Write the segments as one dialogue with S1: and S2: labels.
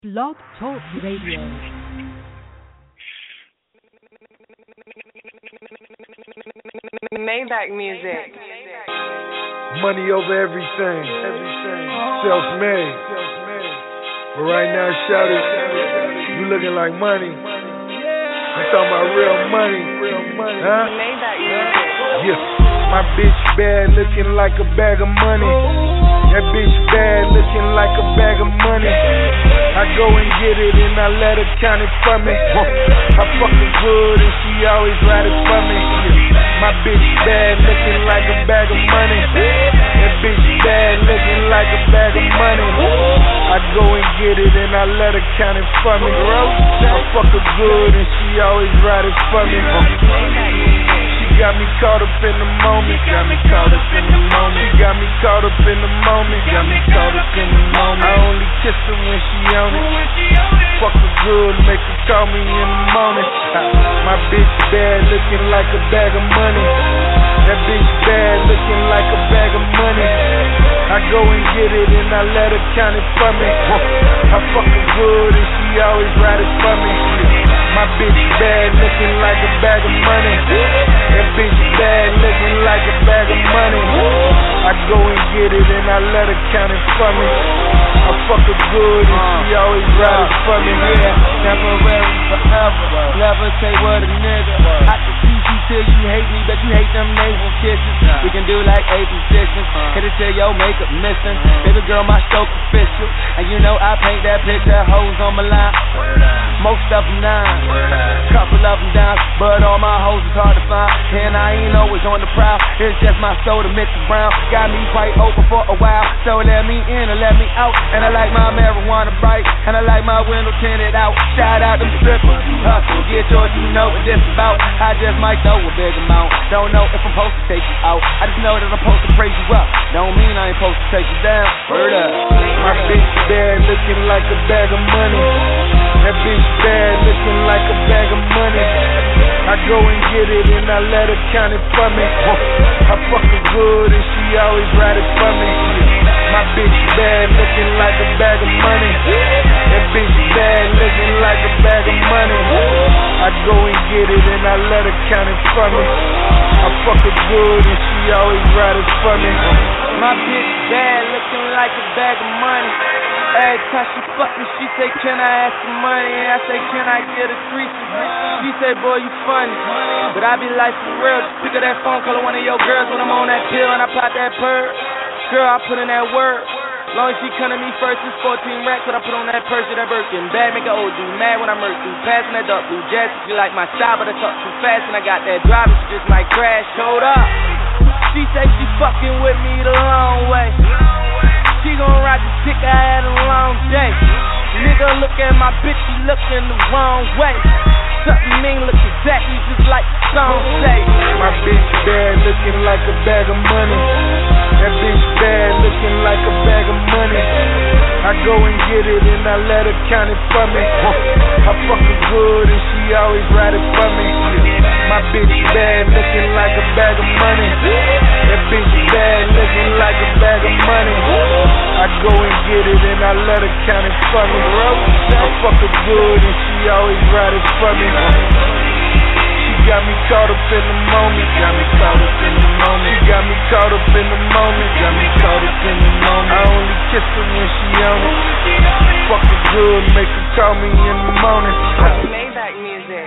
S1: Blog Talk Radio.
S2: Maybach music.
S3: Money over everything. Self-made. But right now, shout it. You looking like money. I'm talking about real money. Huh?
S2: Maybach music.
S3: Yeah. My bitch bad, looking like a bag of money. That bitch bad, looking like a bag of money. I go and get it and I let her count it for me. I fuck her good and she always ride it for me. My bitch bad, looking like a bag of money. That bitch bad, looking like a bag of money. I go and get it and I let her count it for me. I fuck her good and she always ride it for me. She got me caught up in the moment. Got me caught up in the moment. She got me caught up in the moment. Got me caught up in the moment. I only kiss her when she on it. Fuck her good, make her call me in the morning. My bitch bad, looking like a bag of money. That bitch bad, looking like a bag of money. I go and get it and I let her count it for me. I fuck her good and she always ride it for me. My bitch bad, looking like a bag of money. That bitch bad, looking like a bag of money. I go and get it and I let her count it for me. I fuck her good and she always ride it for me.
S4: Yeah, temporary forever. Never say what a nigga. I can see you till you hate me, but you hate them navel kisses. We can do like 8 positions. Hit it till your makeup missing. Baby girl, my stroke official. And you know I paint that picture, hoes on my line. Most of them 9, couple of them down, but all my hoes is hard to find. And I ain't always on the prowl. It's just my soul to mix it brown. Got me quite open for a while, so let me in or let me out. And I like my marijuana bright, and I like my window tinted out. Shout out them strippers, hustle, get yours, you know what this about. I just might throw a big amount. Don't know if I'm supposed to take you out. I just know that I'm supposed to praise you up. Don't mean I ain't supposed to take you down. Word up.
S3: My bitch bad, looking like a bag of money. That bitch bad, looking like a bag of money. I go and get it and I let her count it for me. I fuck her good and she always ride it for me. My bitch bad, looking like a bag of money. That bitch bad, looking like a bag of money. I go and get it and I let her count it for me. I fuck her good and she always ride it for me.
S4: My bitch bad, looking like a bag of money. Every time she fuck me, she say, can I ask for money? And I say, can I get a threesome? She say, boy, you funny. But I be like, for real, just pick up that phone, call one of your girls when I'm on that pill and I pop that purr. Girl, I put in that word. Long as she come to me first, it's 14 racks. What I put on that purse with that Birkin bag, make her OG mad when I murk through. Passing that dark blue jazz, she like my style, but I talk too fast. And I got that drive, she just might crash. Hold up. She say she fucking with me the long way. She gon' ride the dick, I had a long day. Nigga look at my bitch, she looking the wrong way. Something mean look exactly just like the song say.
S3: My bitch bad, looking like a bag of money. That bitch bad, looking like a bag of money. I go and get it and I let her count it for me. I fuck her good and she always ride it for me. My bitch bad, looking like a bag of money. That bitch bad, looking like a bag of money. I go and get it and I let her count it for me. I fuck her good and she always ride it for me. She got me caught up in the moment. Got me caught up in the moment. She got me caught up in the moment. Got me caught up in the moment. I only kiss her when she on it. Fuck her good, make her call me in the morning.
S2: Maybach music.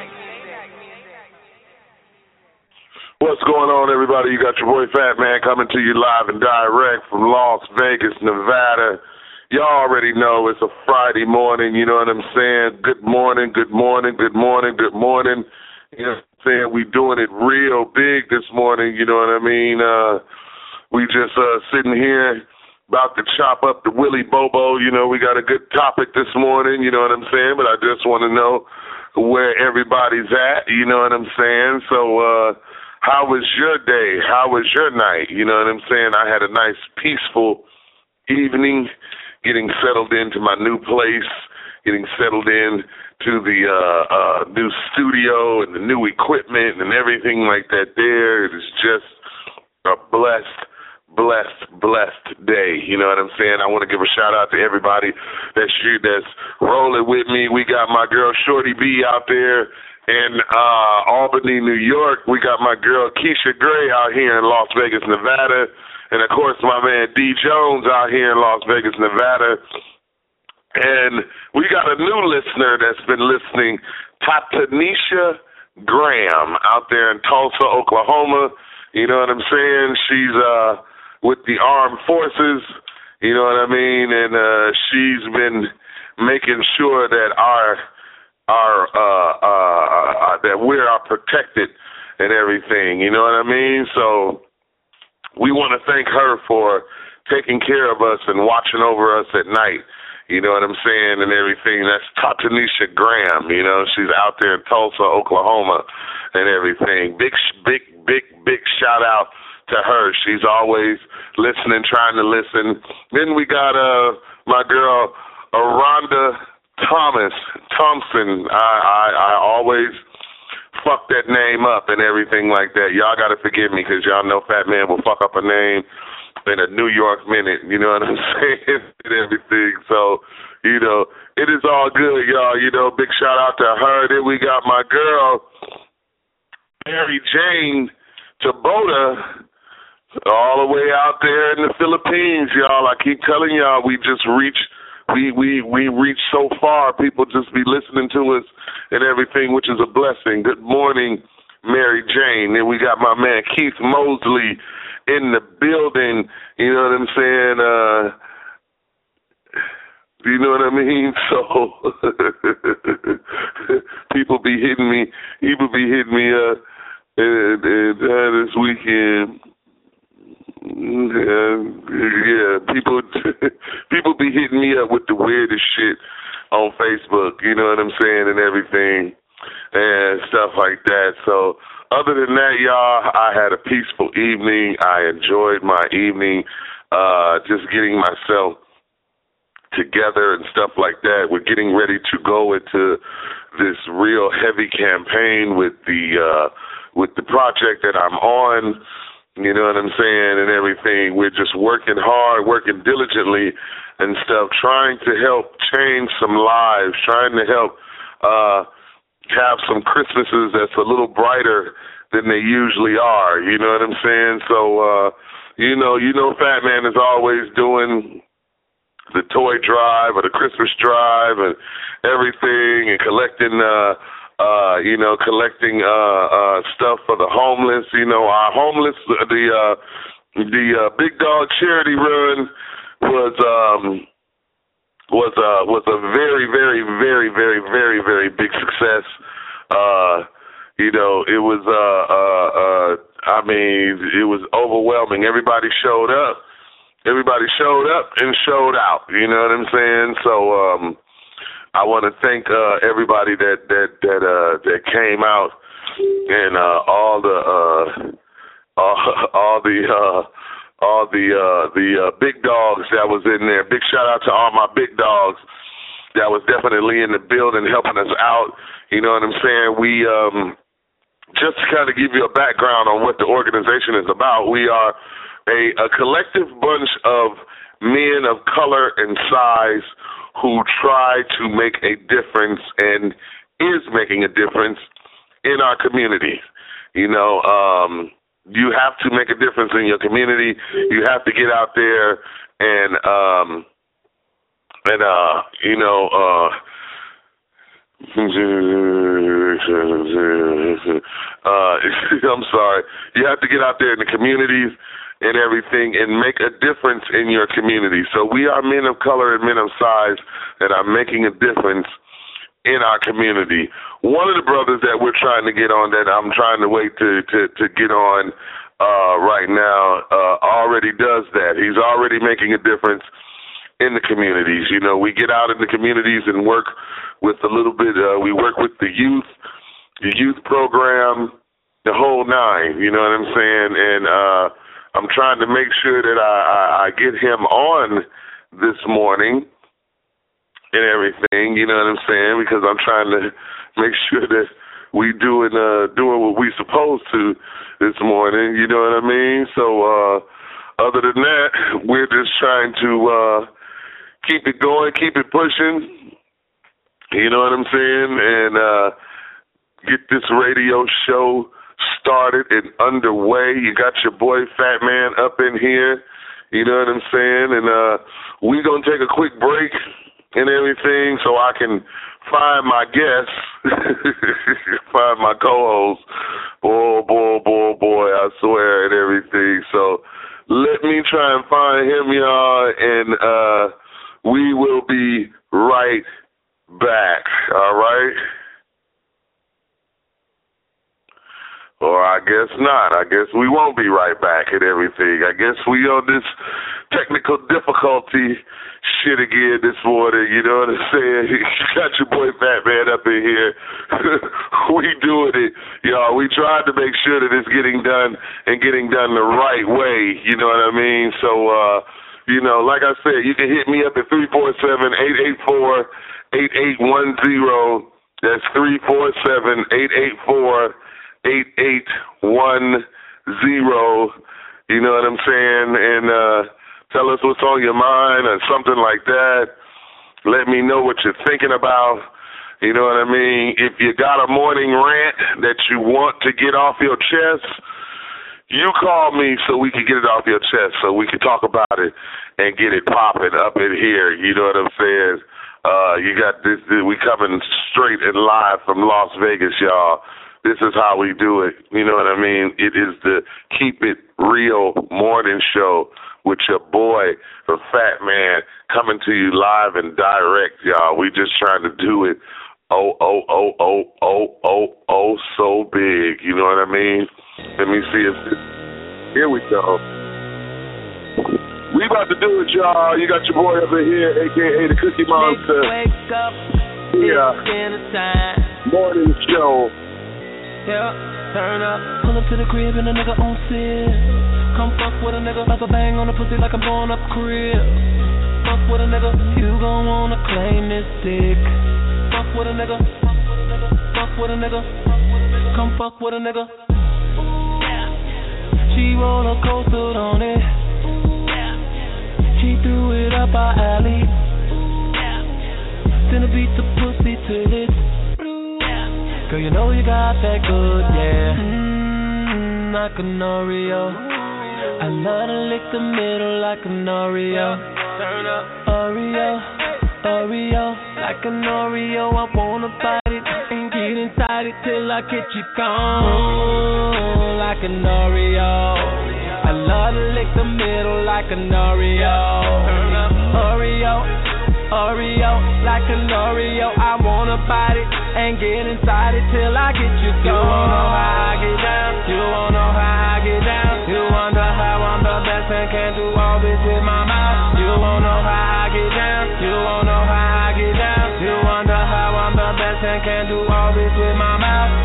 S5: What's going on, everybody? You got your boy Fat Man coming to you live and direct from Las Vegas, Nevada. Y'all already know it's a Friday morning, you know what I'm saying? Good morning, good morning, good morning, good morning. You know what I'm saying? We doing it real big this morning, you know what I mean? We just sitting here about to chop up the Willy Bobo. You know, we got a good topic this morning, you know what I'm saying? But I just want to know where everybody's at, you know what I'm saying? So, how was your day? How was your night? You know what I'm saying? I had a nice, peaceful evening, getting settled into my new place, getting settled in to the new studio and the new equipment and everything like that there. It is just a blessed, blessed day. You know what I'm saying? I want to give a shout out to everybody that's rolling with me. We got my girl Shorty B out there in Albany, New York. We got my girl Keisha Gray out here in Las Vegas, Nevada. And, of course, my man D. Jones out here in Las Vegas, Nevada. And we got a new listener that's been listening, Tatanisha Graham, out there in Tulsa, Oklahoma. You know what I'm saying? She's with the armed forces, you know what I mean? And she's been making sure that that we are protected and everything, you know what I mean? So we want to thank her for taking care of us and watching over us at night, you know what I'm saying, and everything. That's Tatanisha Graham, you know. She's out there in Tulsa, Oklahoma, and everything. Big shout out to her. She's always listening, trying to listen. Then we got my girl Aranda Thompson. I always fuck that name up and everything like that. Y'all got to forgive me because y'all know Fat Man will fuck up a name in a New York minute. You know what I'm saying? And everything. So, you know, it is all good, y'all. You know, big shout out to her. Then we got my girl Mary Jane Tabota, all the way out there in the Philippines, y'all. I keep telling y'all, we just reach so far. People just be listening to us and everything, which is a blessing. Good morning, Mary Jane. Then we got my man Keith Mosley in the building. You know what I'm saying? You know what I mean? So people be hitting me. People be hitting me this weekend. Yeah, people be hitting me up with the weirdest shit on Facebook, you know what I'm saying, and everything, and stuff like that. So other than that, y'all, I had a peaceful evening. I enjoyed my evening, just getting myself together and stuff like that. We're getting ready to go into this real heavy campaign with the project that I'm on. You know what I'm saying, and everything. We're just working hard, working diligently and stuff, trying to help change some lives, trying to help have some Christmases that's a little brighter than they usually are. You know what I'm saying? So, you know, Fat Man is always doing the toy drive or the Christmas drive and everything and collecting stuff for the homeless. You know, our homeless, the Big Dog charity run was a very, very, very, very, very, very big success. You know, it was it was overwhelming. Everybody showed up. Everybody showed up and showed out. You know what I'm saying? So I want to thank everybody that came out and all the big dogs that was in there. Big shout out to all my big dogs that was definitely in the building helping us out. You know what I'm saying? We just to kind of give you a background on what the organization is about. We are a collective bunch of men of color and size who try to make a difference and is making a difference in our community. You know, you have to make a difference in your community. You have to get out there and I'm sorry. You have to get out there in the communities and everything and make a difference in your community. So we are men of color and men of size that are making a difference in our community. One of the brothers that we're trying to get on, that I'm trying to wait to get on right now, already does that. He's already making a difference in the communities. You know, we get out in the communities and work with a little bit, we work with the youth program, the whole nine, you know what I'm saying? And I'm trying to make sure that I get him on this morning and everything, you know what I'm saying? Because I'm trying to make sure that we doing what we supposed to this morning, you know what I mean? So other than that, we're just trying to keep it going, keep it pushing. You know what I'm saying? And get this radio show started and underway. You got your boy Fat Man up in here. You know what I'm saying? And we're going to take a quick break and everything so I can find my guests, find my co-host. Boy, I swear, and everything. So let me try and find him, y'all, and we will be right back, all right? Or I guess not. I guess we won't be right back and everything. I guess we on this technical difficulty shit again this morning, you know what I'm saying? You got your boy Fat Man up in here. We doing it, y'all. We tried to make sure that it's getting done and getting done the right way, you know what I mean? So, you know, like I said, you can hit me up at 347-884-8810. That's 347-884-8810. You know what I'm saying? And tell us what's on your mind or something like that. Let me know what you're thinking about. You know what I mean? If you got a morning rant that you want to get off your chest, you call me so we can get it off your chest, so we can talk about it and get it popping up in here. You know what I'm saying? You got this. We coming straight and live from Las Vegas, y'all. This is how we do it. You know what I mean? It is the Keep It Real morning show with your boy, the Fat Man, coming to you live and direct, y'all. We just trying to do it so big. You know what I mean? Let me see if this. Here we go. We about to do it, y'all. You got your boy over here, a.k.a. the Cookie Monster.
S4: Wake up,
S5: Yeah.
S4: it's dinner time.
S5: Morning show.
S4: Yeah, turn up. Pull up to the crib and a nigga on sit. Come fuck with a nigga, like a bang on the pussy like I'm blowing up crib. Fuck with a nigga, you gon' wanna claim this dick. Fuck with a nigga, fuck with a nigga. Come fuck with a nigga. She roller coastered on it. She threw it up our alley. Then I beat the pussy till it's. Girl, you know you got that good, yeah. Like an Oreo. I love to lick the middle like an Oreo. Turn up. Oreo. Like an Oreo, I wanna bite it and get inside it till I get you gone. Like an Oreo. I love to lick the middle like an Oreo. Turn up. Oreo, like an Oreo, I wanna bite it and get inside it till I get you gone. You wanna know how I get down? You wanna know how I get down? You wonder how I'm the best and can do all this with my mouth. You wanna know how I get down? You wanna know how I get down? You wonder how I'm the best and can do all this with my mouth.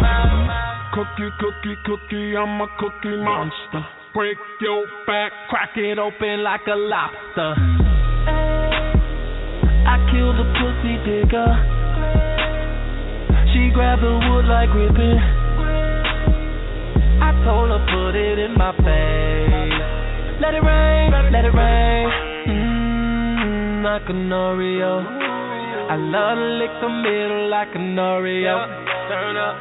S1: Cookie, I'm a cookie monster. Break your back,
S4: Crack it open like a lobster. I killed the pussy digger. She grabbed the wood like ribbon. I told her put it in my face. Let it rain. Like an Oreo. I love to lick the middle like an Oreo. Turn up.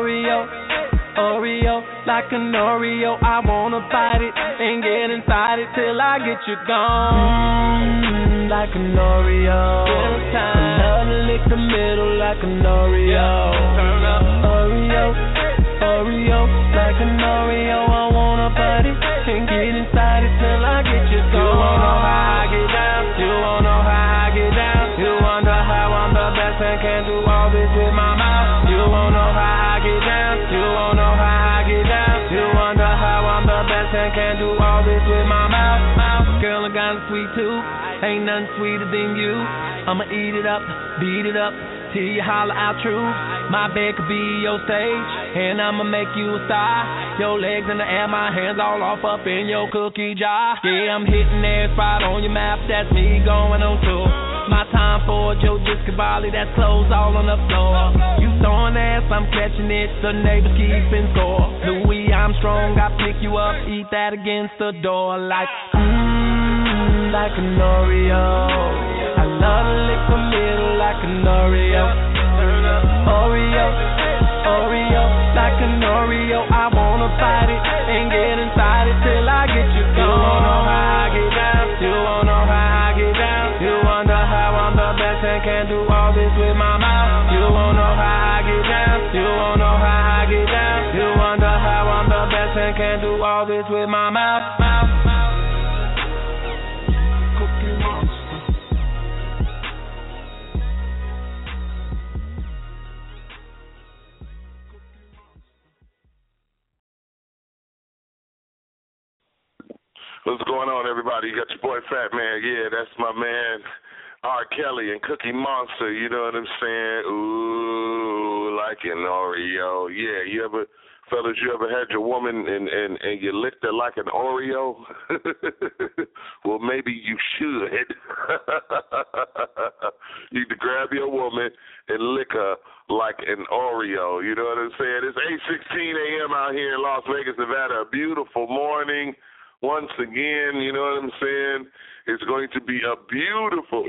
S4: Oreo, like an Oreo. I wanna bite it and get inside it till I get you gone. Like an Oreo. I love to lick the middle like an Oreo. Turn up. Oreo, like an Oreo. I wanna bite it and get inside it till I get you gone. You wanna know how I get down? You wanna know how I get down? You wonder how I'm the best and can do all this with my mouth. You wanna know how I get down? You wanna know how I get down? You wonder how I'm the best and can do all this with my mouth. Girl, I got a sweet tooth. Ain't nothing sweeter than you. I'ma eat it up, beat it up, till you holler out true. My bed could be your stage, and I'ma make you a star. Your legs in the air, my hands all off up in your cookie jar. Yeah, I'm hitting every spot on your map, that's me going on tour.
S6: My time for Joe Discabali, that's clothes all on the floor. You throwing ass, I'm catching it, the neighbors keeping score. Louis Armstrong, I pick you up, eat that against the door like an Oreo. I love to lick the middle like an Oreo. Oreo, like an Oreo. I wanna fight it and get inside it till I get you gone. You wanna know how I get down? You wanna know how I get down? You wonder how I'm the best and can do all this with my mouth. You wanna know how I get down? You wanna know how I get down? You wonder how I'm the best and can do all this with my mouth.
S5: What's going on, everybody? You got your boy Fat Man. Yeah, that's my man R. Kelly and Cookie Monster. You know what I'm saying? Ooh, like an Oreo. Yeah, fellas, you ever had your woman and you licked her like an Oreo? Well, maybe you should. You need to grab your woman and lick her like an Oreo. You know what I'm saying? It's 8:16 a.m. out here in Las Vegas, Nevada. A beautiful morning. Once again, you know what I'm saying? It's going to be a beautiful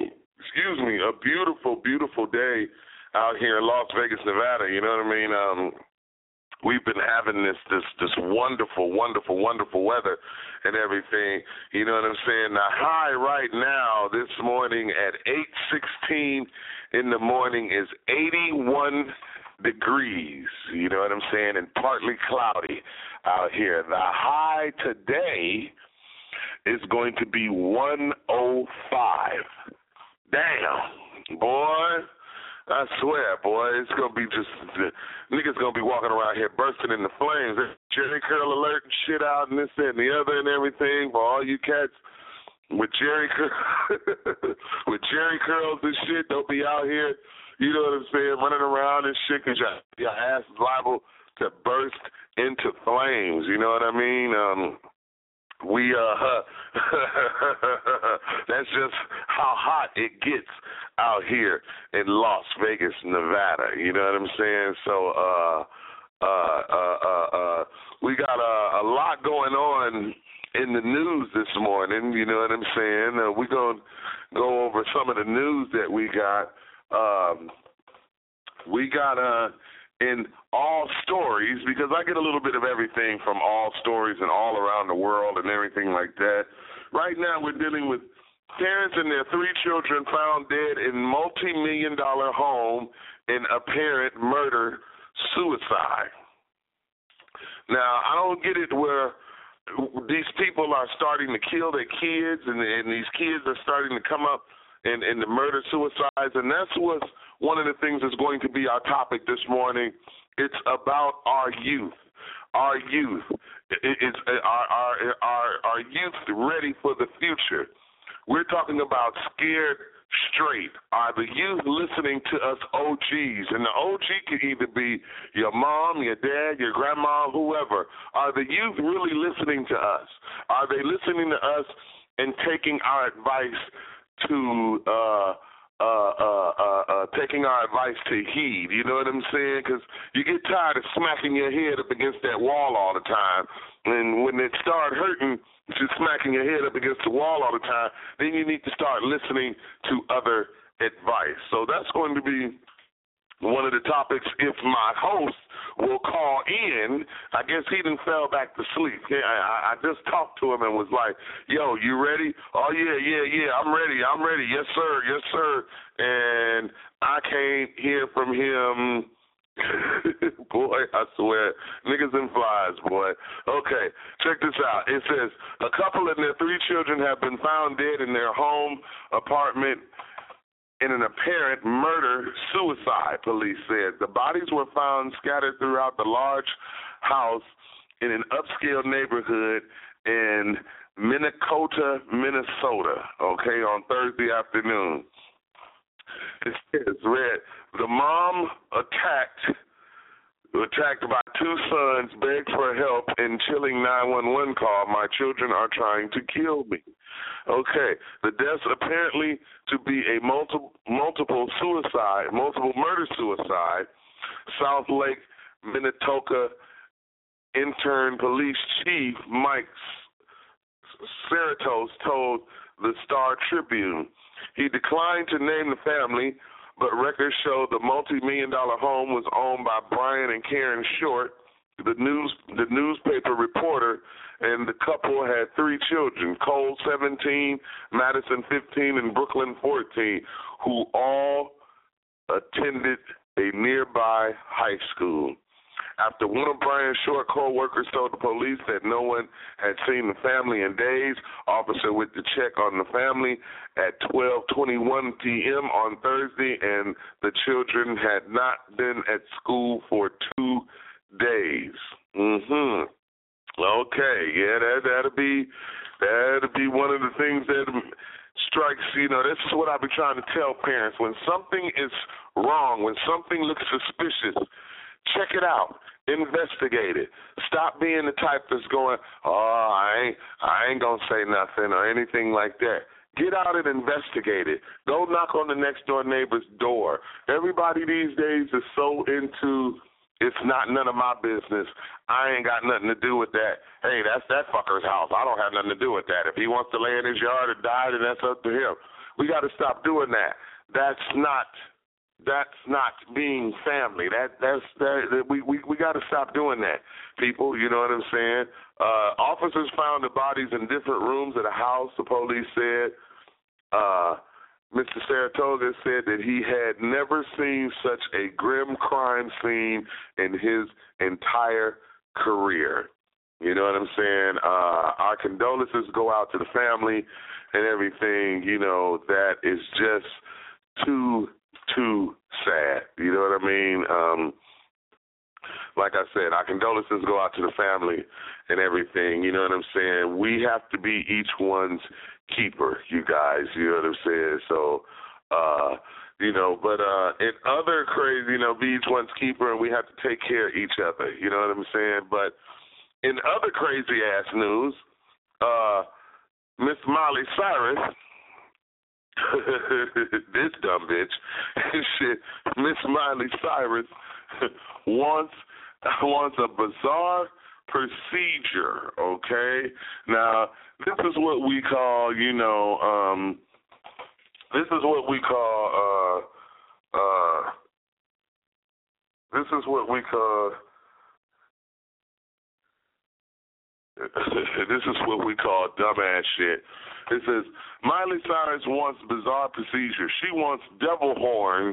S5: day out here in Las Vegas, Nevada. You know what I mean? We've been having this wonderful weather and everything. You know what I'm saying? The high right now this morning at 8:16 in the morning is 81 degrees. You know what I'm saying? And partly cloudy out here. The high today is going to be 105. Damn, boy. I swear, boy, it's going to be just, niggas going to be walking around here bursting into flames. There's Jerry curl alert and shit out and this, that, and the other and everything. For all you cats with Jerry curls and shit, don't be out here, you know what I'm saying, running around and shit because your ass is liable to burst into flames. You know what I mean? That's just how hot it gets out here in Las Vegas, Nevada. You know what I'm saying? So we got a lot going on in the news this morning. You know what I'm saying? We're going to go over some of the news that we got. In All Stories, because I get a little bit of everything from All Stories and all around the world and everything like that. Right now we're dealing with parents and their 3 children found dead in multi-million-dollar home in apparent murder-suicide. Now, I don't get it where these people are starting to kill their kids and these kids are starting to come up in the murder-suicides, and that's what's one of the things that's going to be our topic this morning. It's about our youth. Our youth. Our youth ready for the future. We're talking about scared straight. Are the youth listening to us OGs? And the OG could either be your mom, your dad, your grandma, whoever. Are the youth really listening to us? Are they listening to us and taking our advice to heed? You know what I'm saying? Because you get tired of smacking your head up against that wall all the time. And when it starts hurting, just smacking your head up against the wall all the time, then you need to start listening to other advice. So that's going to be one of the topics if my host will call in. I guess he done fell back to sleep. Yeah, I just talked to him and was like, yo, you ready? Oh, yeah, I'm ready. Yes, sir. And I can't hear from him. Boy, I swear, niggas and flies, boy. Okay, check this out. It says, a couple and their 3 children have been found dead in their home apartment in an apparent murder-suicide, police said. The bodies were found scattered throughout the large house in an upscale neighborhood in Minnetonka, Minnesota, okay, on Thursday afternoon. It says, the mom attacked attacked by two sons, begged for help in chilling 911 call. My children are trying to kill me. Okay, the deaths apparently to be a multiple murder-suicide. South Lake, Minnetonka intern police chief Mike Cerritos told the Star Tribune. He declined to name the family, but records show the multi-million-dollar home was owned by Brian and Karen Short, the newspaper reporter, and the couple had 3 children, Cole 17, Madison 15, and Brooklyn 14, who all attended a nearby high school. After one of Brian's Short co-workers told the police that no one had seen the family in days, officer went to check on the family at 12:21 p.m. on Thursday, and the children had not been at school for 2 days. Okay, yeah, that'll be one of the things that strikes. This is what I be trying to tell parents: when something is wrong, when something looks suspicious, check it out. Investigate it. Stop being the type that's going, I ain't going to say nothing or anything like that. Get out and investigate it. Go knock on the next door neighbor's door. Everybody these days is so into, it's not none of my business. I ain't got nothing to do with that. Hey, that's that fucker's house. I don't have nothing to do with that. If he wants to lay in his yard or die, then that's up to him. We got to stop doing that. That's not being family. We got to stop doing that, people. You know what I'm saying? Officers found the bodies in different rooms of the house. The police said. Mr. Saratoga said that he had never seen such a grim crime scene in his entire career. You know what I'm saying? Our condolences go out to the family and everything. That is just too sad. You know what I mean? Like I said, our condolences go out to the family and everything. You know what I'm saying? We have to be each one's keeper, you guys. You know what I'm saying? So, but in other crazy, be each one's keeper, and we have to take care of each other. You know what I'm saying? But in other crazy ass news, Miss Miley Cyrus. This dumb bitch, shit. Miss Miley Cyrus wants a bizarre procedure. Okay, now this is what we call, This is what we call dumbass shit. It says, Miley Cyrus wants bizarre procedure. She wants devil horns,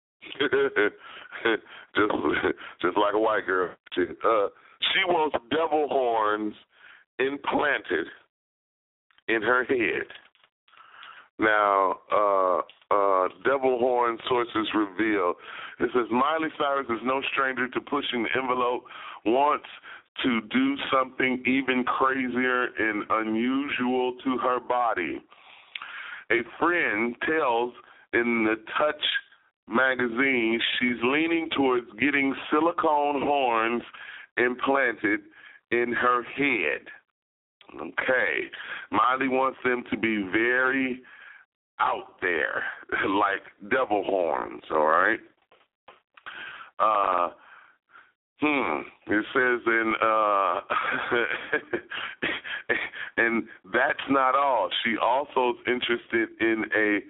S5: just like a white girl. She wants devil horns implanted in her head. Now, devil horn sources reveal. It says, Miley Cyrus is no stranger to pushing the envelope, wants to do something even crazier and unusual to her body. A friend tells in the Touch magazine she's leaning towards getting silicone horns implanted in her head. Okay. Miley wants them to be very out there, like devil horns, all right? It says and that's not all. She also is interested in a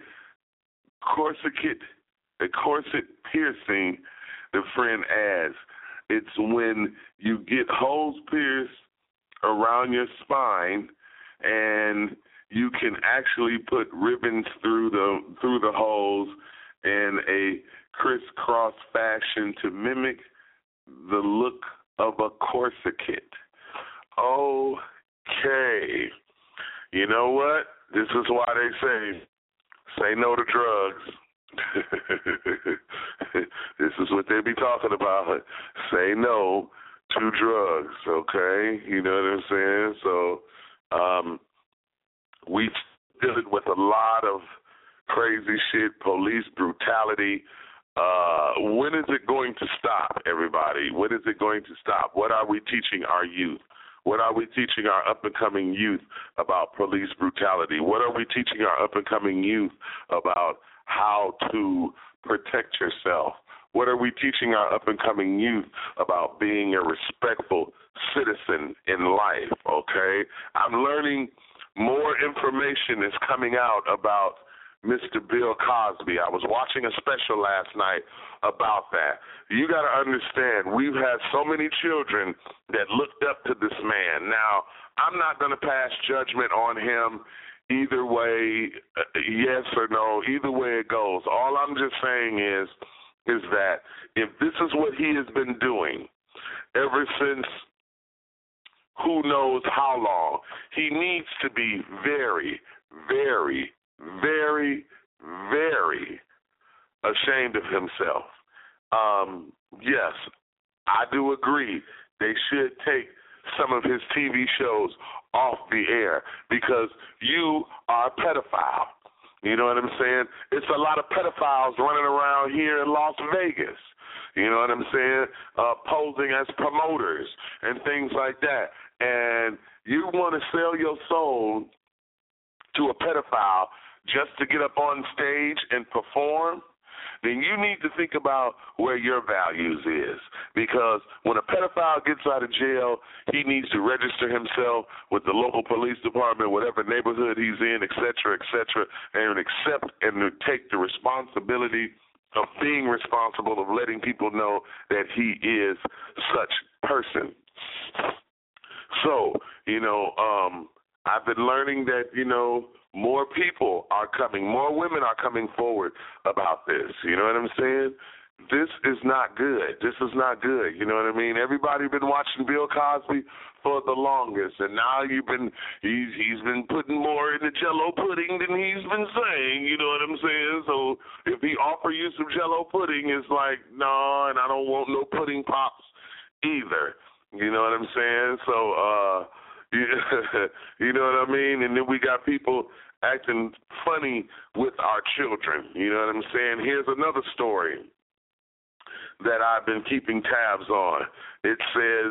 S5: corset piercing, the friend adds. It's when you get holes pierced around your spine and you can actually put ribbons through the holes in a crisscross fashion to mimic the look of a corset. Okay. You know what? This is why they say no to drugs. This is what they be talking about. Say no to drugs, okay? You know what I'm saying? So we dealing with a lot of crazy shit, police brutality, When is it going to stop, everybody? When is it going to stop? What are we teaching our youth? What are we teaching our up-and-coming youth about police brutality? What are we teaching our up-and-coming youth about how to protect yourself? What are we teaching our up-and-coming youth about being a respectful citizen in life, okay? I'm learning more information is coming out about Mr. Bill Cosby. I was watching a special last night about that. You got to understand, we've had so many children that looked up to this man. Now, I'm not going to pass judgment on him either way, yes or no, either way it goes. All I'm just saying is that if this is what he has been doing ever since who knows how long, he needs to be very, very, very, very ashamed of himself. Yes, I do agree they should take some of his TV shows off the air because you are a pedophile. You know what I'm saying? It's a lot of pedophiles running around here in Las Vegas. You know what I'm saying? Posing as promoters and things like that. And you want to sell your soul to a pedophile just to get up on stage and perform? Then you need to think about where your values is. Because when a pedophile gets out of jail, he needs to register himself with the local police department, whatever neighborhood he's in, et cetera, and accept and take the responsibility of being responsible, of letting people know that he is such person. So, I've been learning that, more people are coming, more women are coming forward about this. You know what I'm saying? This is not good. This is not good. You know what I mean? Everybody been watching Bill Cosby for the longest, and now he's been putting more in the Jello pudding than he's been saying. You know what I'm saying? So if he offer you some Jello pudding, it's like, no, and I don't want no pudding pops either. You know what I'm saying? So, you know what I mean? And then we got people acting funny with our children. You know what I'm saying? Here's another story that I've been keeping tabs on. It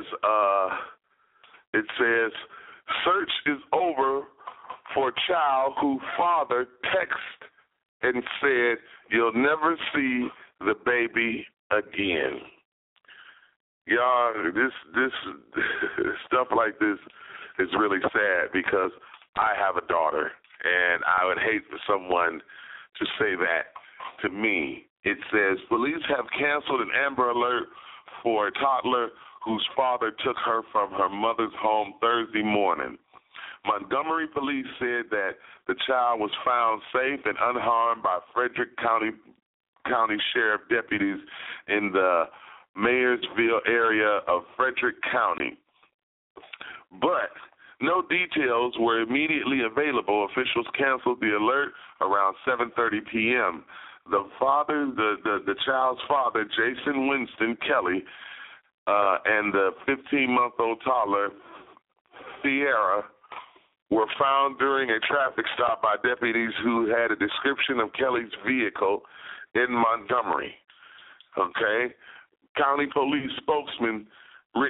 S5: says, search is over for child whose father texted and said, you'll never see the baby again. Y'all, this stuff like this is really sad because I have a daughter, and I would hate for someone to say that to me. It says, police have canceled an Amber Alert for a toddler whose father took her from her mother's home Thursday morning. Montgomery police said that the child was found safe and unharmed by Frederick County Sheriff deputies in the Mayersville area of Frederick County. But no details were immediately available. Officials canceled the alert around 7:30 p.m. The child's father, Jason Winston Kelly, and the 15-month-old toddler, Sierra, were found during a traffic stop by deputies who had a description of Kelly's vehicle in Montgomery. Okay? County Police spokesman Rick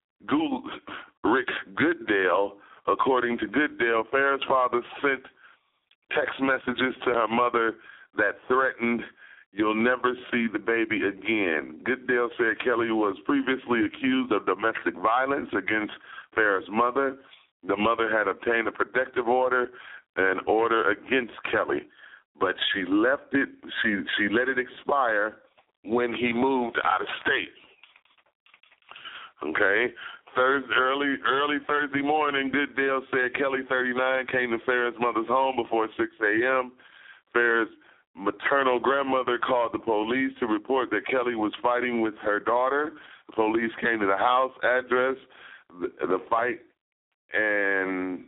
S5: Goodale, according to Goodale, Farrah's father sent text messages to her mother that threatened, you'll never see the baby again. Goodale said Kelly was previously accused of domestic violence against Farrah's mother. The mother had obtained a protective order, an order against Kelly, but she left it. She let it expire when he moved out of state. Okay. Early Thursday morning, Goodale said Kelly, 39, came to Farrah's mother's home before 6 a.m. Farrah's maternal grandmother called the police to report that Kelly was fighting with her daughter. The police came to the house address, the fight and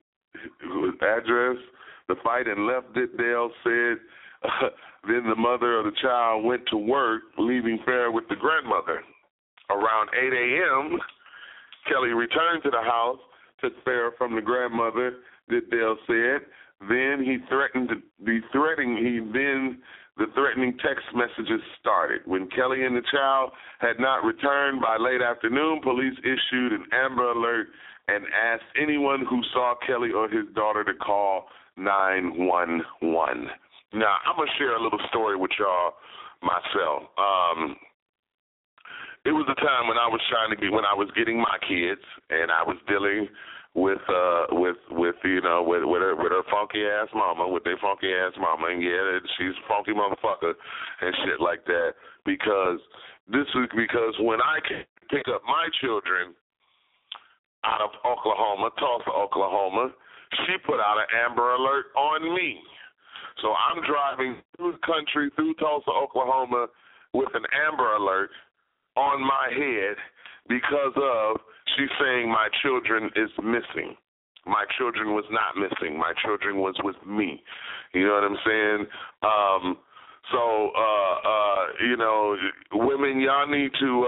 S5: left. Goodale said then the mother of the child went to work, leaving Farrah with the grandmother. Around 8 a.m., Kelly returned to the house, took Farrah from the grandmother, Goodale said. Then the threatening text messages started. When Kelly and the child had not returned by late afternoon, police issued an Amber Alert and asked anyone who saw Kelly or his daughter to call 911. Now, I'm going to share a little story with y'all myself. It was a time when I was getting my kids, and I was dealing with her funky ass mama, with their funky ass mama, and yeah, she's a funky motherfucker and shit like that. Because when I can pick up my children out of Oklahoma, Tulsa, Oklahoma, she put out an Amber Alert on me. So I'm driving through the country, through Tulsa, Oklahoma, with an Amber Alert on my head because of she's saying my children is missing. My children was not missing. My children was with me. You know what I'm saying? Women, y'all need to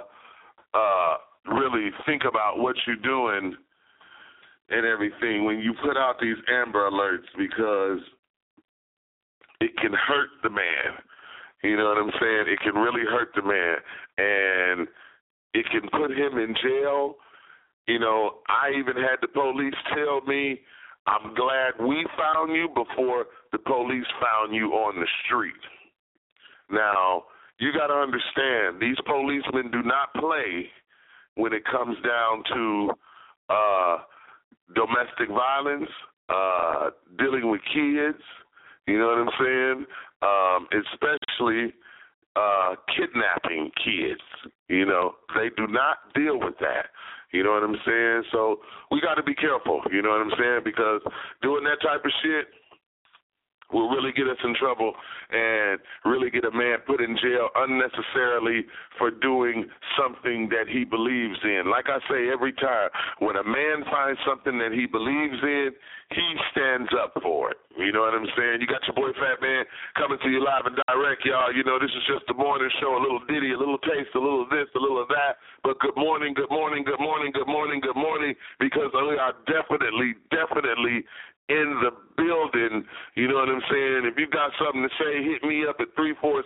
S5: really think about what you're doing and everything when you put out these Amber Alerts, because it can hurt the man. You know what I'm saying? It can really hurt the man, and it can put him in jail. You know, I even had the police tell me, I'm glad we found you before the police found you on the street. Now, you got to understand, these policemen do not play when it comes down to domestic violence, dealing with kids, you know what I'm saying? Especially kidnapping kids. You know, they do not deal with that. You know what I'm saying? So we got to be careful, you know what I'm saying? Because doing that type of shit will really get us in trouble and really get a man put in jail unnecessarily for doing something that he believes in. Like I say every time, when a man finds something that he believes in, he stands up for it. You know what I'm saying? You got your boy Fat Man coming to you live and direct, y'all. You know, this is just the morning show, a little ditty, a little taste, a little this, a little of that. But good morning, good morning, good morning, good morning, good morning, because we are definitely in the building. You know what I'm saying? If you got something to say, hit me up at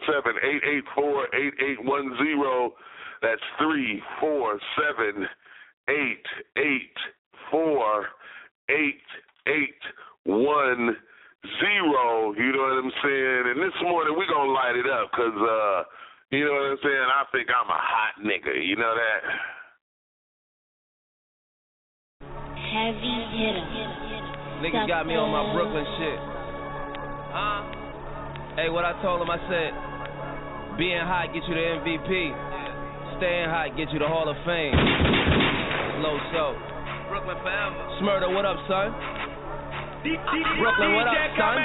S5: 347-884-8810. That's 347-884-8810. You know what I'm saying? And this morning we're going to light it up because, you know what I'm saying, I think I'm a hot nigga. You know that?
S7: Heavy hitter.
S8: Niggas got me on my Brooklyn shit. Hey, what I told him, I said, being hot get you the MVP. Staying hot get you the Hall of Fame. Low show. Brooklyn forever. Smurda, what up, son? Brooklyn, what up, son?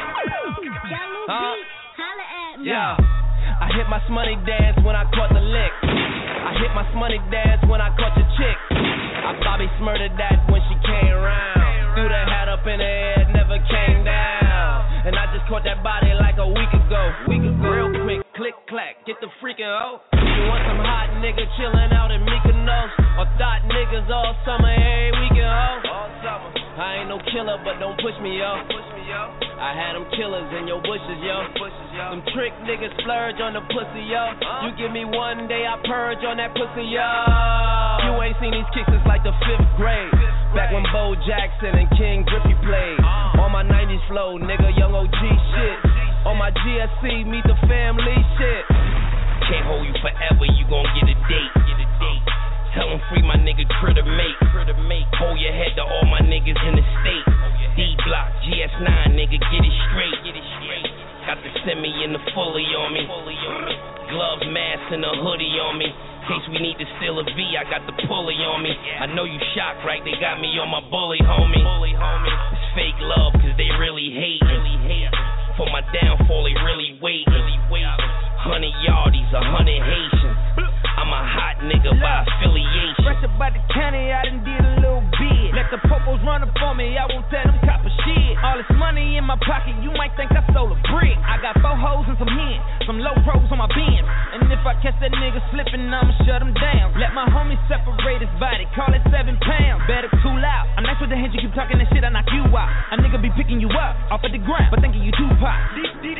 S8: Yeah. I hit my Smoney dance when I caught the lick. I hit my Smoney dance when I caught the chick. I Bobby Smurda that when she came around. Threw the hat up in the air, never came down. And I just caught that body like a week ago. Real quick, click, clack, get the freaking hoe. You want some hot nigga chillin' out in Mykonos? Or thought niggas all summer, every weekend, ho? All summer. I ain't no killer, but don't push me, yo. I had them killers in your bushes, yo. Them trick niggas splurge on the pussy, yo. You give me one day, I purge on that pussy, yo. You ain't seen these kicks since like the 5th grade. Back when Bo Jackson and King Griffey played. On my 90s flow, nigga, young OG shit. On my GSC, meet the family shit. Can't hold you forever, you gon' get a date. Tell him free my nigga Critter Mate. Hold your head to all my niggas in the state. D-Block, GS9, nigga, get it straight. Got the semi and the fully on me. Glove, mask, and a hoodie on me. In case we need to steal a V, I got the pulley on me. I know you shocked, right? They got me on my bully, homie. It's fake love, cause they really hate me. For my downfall, they really waiting. 100 yardies, 100 Haitians. I'm a hot nigga by affiliation.
S9: Fresh about the county, I done did a little bit. Let the popos run up on me, I won't tell them cop of shit. All this money in my pocket, you might think I stole a brick. I got 4 hoes and some hens, some low pros on my Benz. And if I catch that nigga slipping, I'ma shut him down. Let my homie separate his body, call it 7 pounds. Better cool out, I'm nice with the hands, you keep talking that shit, I knock you out. A nigga be picking you up, off of the ground, but thinking you Tupac. And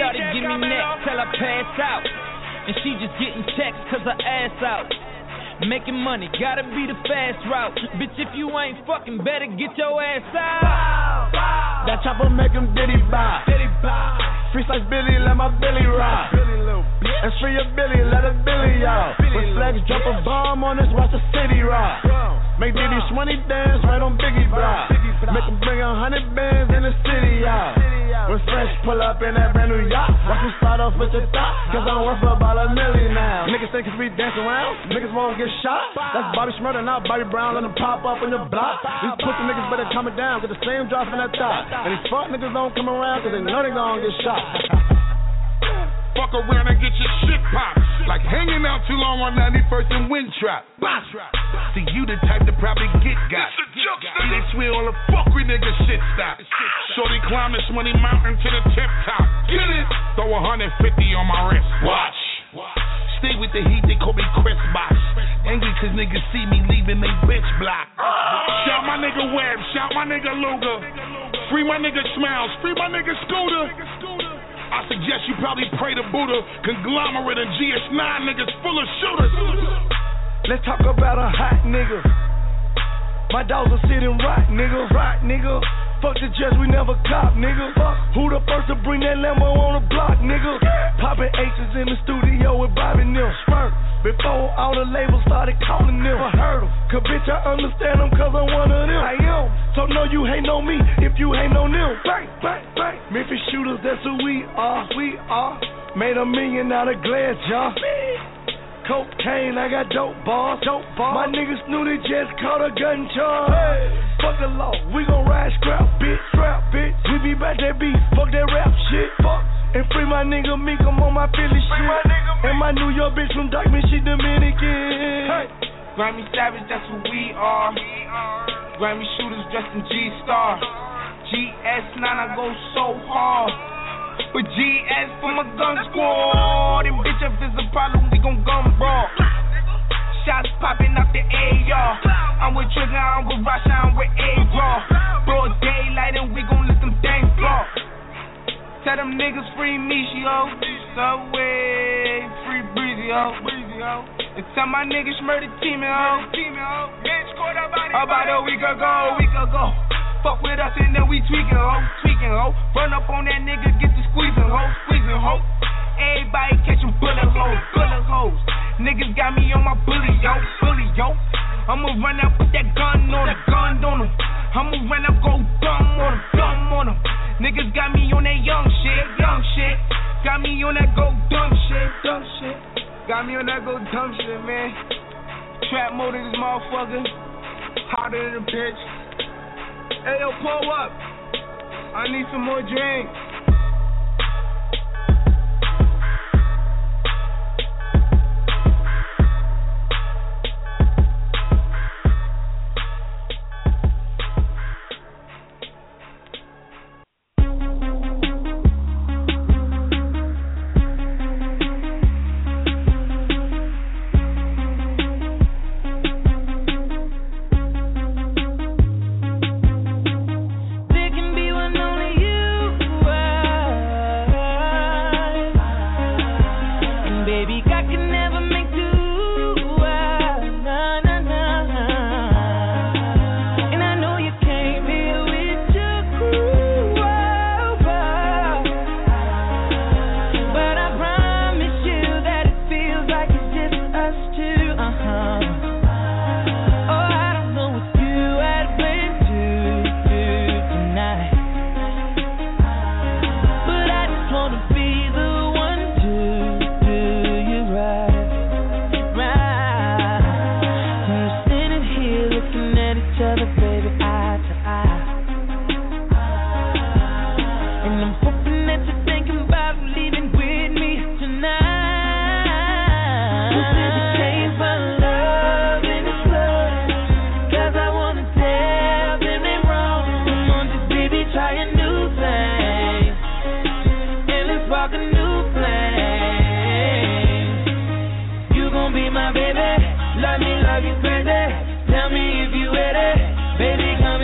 S9: shawty give me neck till I pass out. And she just getting checks cause her ass out. Making money, gotta be the fast route. Bitch, if you ain't fucking, better get your ass out.
S10: That chopper make him diddy buy. Free slice Billy, let my Billy ride. And free a Billy, let a Billy out. When Flex drop a bomb on us, watch the city ride. Make Diddy Shmoney dance right on Biggie block. Make him bring 100 bands in the city out. When Fresh pull up in that brand new yacht, watch him start off with the thought, cause I'm worth about $1 million now. Niggas think cause we dance around, niggas won't get shot. That's Bobby Shmurda, not Bobby Brown, let him pop up on your block. These pussy niggas better calm it down, get the same drop in that top. And these fuck niggas don't come around cause they know they gon' get shot.
S1: Fuck around and get your shit popped. Like hanging out too long on 91st and Windtrap. See, you the type to probably get got. See, they swear all the fuck with niggas shit stop. Shorty climb this money mountain to the tip top. Get it? Throw 150 on my wrist. Watch. Stay with the heat, they call me Chris Bosh. Angry cause niggas see me leaving they bitch block. Shout my nigga Webb, shout my nigga Luger. Free my nigga Smiles, free my nigga Scooter. I suggest you probably pray to Buddha. Conglomerate and GS9 niggas full of shooters.
S10: Let's talk about a hot nigga. My dogs are sitting right, nigga. Fuck the judge, we never cop, nigga. Who the first to bring that Lambo on the block, nigga? Poppin' H's in the studio with Bobby Neal. Before all the labels started calling them. I heard them. Cause bitch, I understand them cause I'm one of them. I am. So no, you hate on me if you hate on them. Bang, bang, bang. Memphis shooters, that's who we are. Made $1 million out of glass jar. Cocaine, I got dope bars. My niggas knew they just caught a gun charge. Hey. Fuck the law, we gon' ride scrap, bitch. We be back that beef, fuck that rap shit. And free my nigga Meek, I'm on my Philly shit. And my New York bitch from Dykeman, she Dominican. Hey.
S4: Grammy Savage, that's who we are. Grammy shooters dressed in G-Star. GS9, I go so hard. With GS for my gun squad. And bitch, if it's a problem, we gon' gun brawl. Shots popping out the AR. I'm with Trigger, I'm with Rasha, I'm with A-Raw. Broad daylight and we gon' let them things fall. Tell them niggas free Michio. Subway, free Breezy, ho. And tell my niggas murder team, ho. About a week ago. Fuck with us and then we tweaking, ho. Run up on that nigga, get the squeezing, ho. Everybody catching bullet holes. Niggas got me on my bully, yo. I'ma run out, put that gun on him. I'ma run out, go dumb on him. Niggas got me on that young shit. Got me on that go dumb shit. Got me on that go dumb shit, man. Trap mode in this motherfucker. Hotter than a bitch. Hey, yo, pull up. I need some more drink.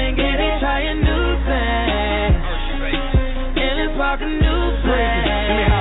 S10: Let me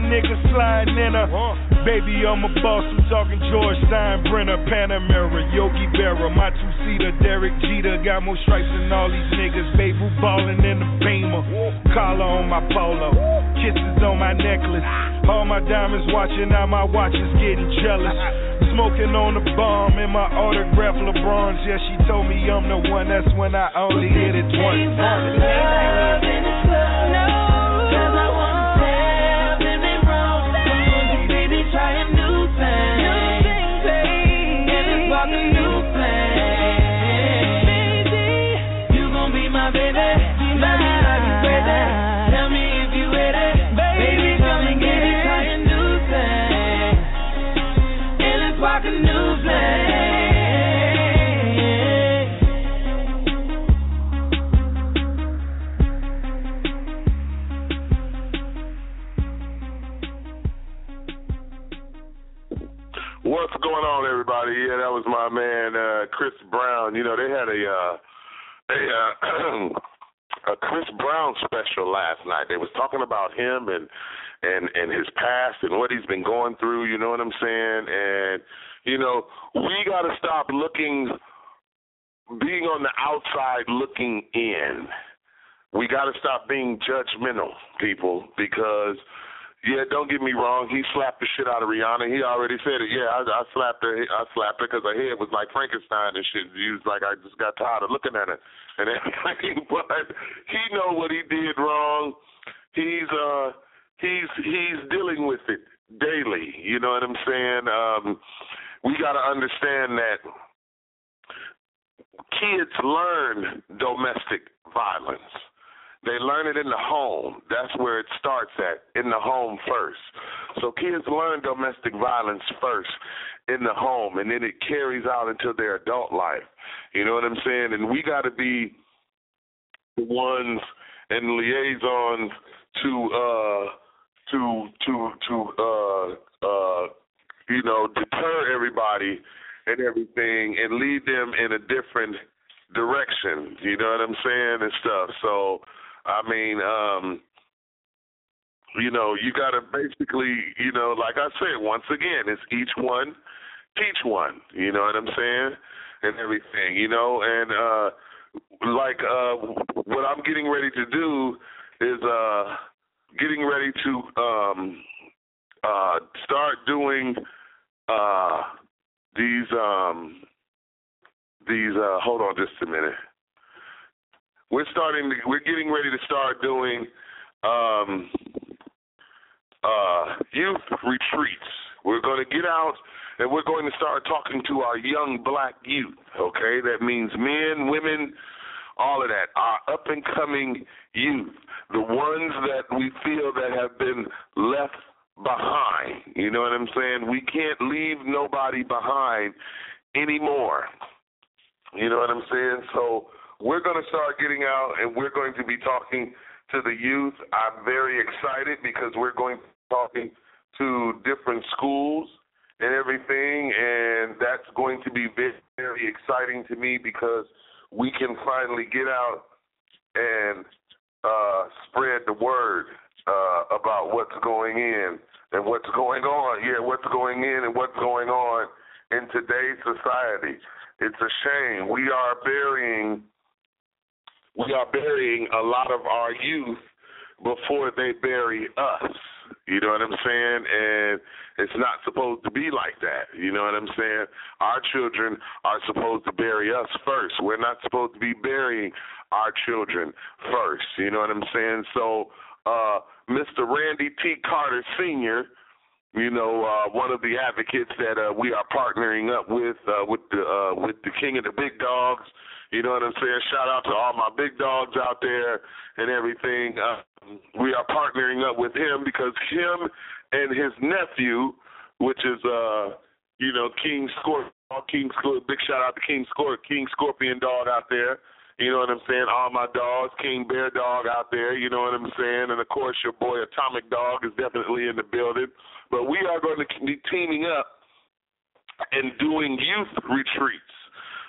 S3: nigga sliding in a baby, I'm a boss. I'm talking George Steinbrenner, Panamera, Yogi Berra, my two-seater, Derek Jeter. Got more stripes than all these niggas. Baby ballin' in the Beamer, collar on my polo, kisses on my necklace. All my diamonds watching, now my watch is getting jealous. Smoking on the bomb in my autograph LeBrons. Yeah, she told me I'm the one. That's when I only hit it once.
S6: Love in the club. No, 'cause I wanna tell them they wrong. Baby, try a new thing. And it's about the new thing. You gon' be my baby. Love me like you crazy. Tell me if you with it. Baby, come and get it. Try a new thing. And let's walk a new thing.
S5: What's going on, everybody? Yeah, that was my man Chris Brown. You know, they had a Chris Brown special last night. They was talking about him and his past and what he's been going through. You know what I'm saying? And you know, we got to stop being on the outside looking in. We got to stop being judgmental, people, because. Yeah, don't get me wrong. He slapped the shit out of Rihanna. He already said it. Yeah, I slapped her. I slapped her because her head was like Frankenstein and shit. He was like, I just got tired of looking at her and everything. But he know what he did wrong. He's dealing with it daily. You know what I'm saying? We got to understand that kids learn domestic violence. They learn it in the home. That's where it starts at, in the home first. So kids learn domestic violence first in the home, and then it carries out into their adult life. You know what I'm saying? And we got to be the ones and liaisons to deter everybody and everything and lead them in a different direction. You know what I'm saying? And stuff. So. I mean, you got to basically, like I said, once again, it's each one, teach one, you know what I'm saying, and everything, and what I'm getting ready to do is getting ready to start doing these, hold on just a minute. We're getting ready to start doing youth retreats. We're going to get out and we're going to start talking to our young black youth, okay? That means men, women, all of that, our up-and-coming youth, the ones that we feel that have been left behind. You know what I'm saying? We can't leave nobody behind anymore. You know what I'm saying? So we're going to start getting out, and we're going to be talking to the youth. I'm very excited because we're going to be talking to different schools and everything, and that's going to be very, very exciting to me because we can finally get out and spread the word about what's going in and what's going on. Yeah, what's going in and what's going on in today's society. It's a shame. We are burying a lot of our youth before they bury us. You know what I'm saying? And it's not supposed to be like that. You know what I'm saying? Our children are supposed to bury us first. We're not supposed to be burying our children first. You know what I'm saying? So Mr. Randy T. Carter Sr., one of the advocates that we are partnering up with the king of the big dogs. You know what I'm saying? Shout out to all my big dogs out there and everything. We are partnering up with him because him and his nephew, which is King Scorpion, big shout out to King Scorpion dog out there. You know what I'm saying? All my dogs, King Bear Dog out there, you know what I'm saying? And, of course, your boy Atomic Dog is definitely in the building. But we are going to be teaming up and doing youth retreats.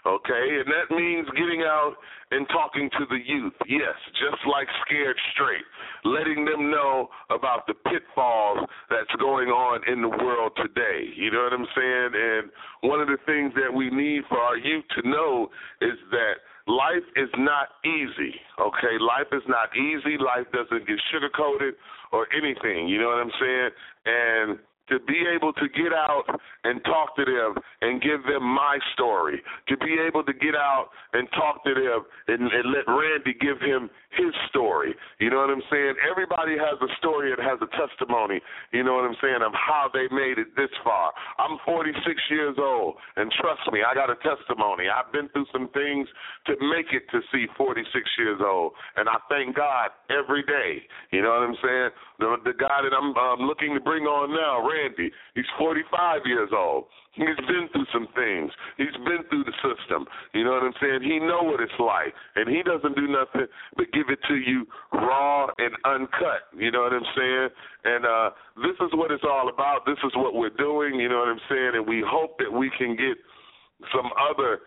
S5: okay? And that means getting out and talking to the youth, yes, just like Scared Straight, letting them know about the pitfalls that's going on in the world today. You know what I'm saying? And one of the things that we need for our youth to know is that life is not easy, okay? Life is not easy. Life doesn't get sugar-coated or anything, you know what I'm saying? And to be able to get out and talk to them and give them my story, to be able to get out and talk to them and let Randy give him his story. You know what I'm saying? Everybody has a story and has a testimony, you know what I'm saying, of how they made it this far. I'm 46 years old, and trust me, I got a testimony. I've been through some things to make it to see 46 years old, and I thank God every day. You know what I'm saying? The guy that I'm looking to bring on now, Randy, he's 45 years old. He's been through some things. He's been through the system. You know what I'm saying? He know what it's like, and he doesn't do nothing but give it to you raw and uncut. You know what I'm saying? And this is what it's all about. This is what we're doing. You know what I'm saying? And we hope that we can get some other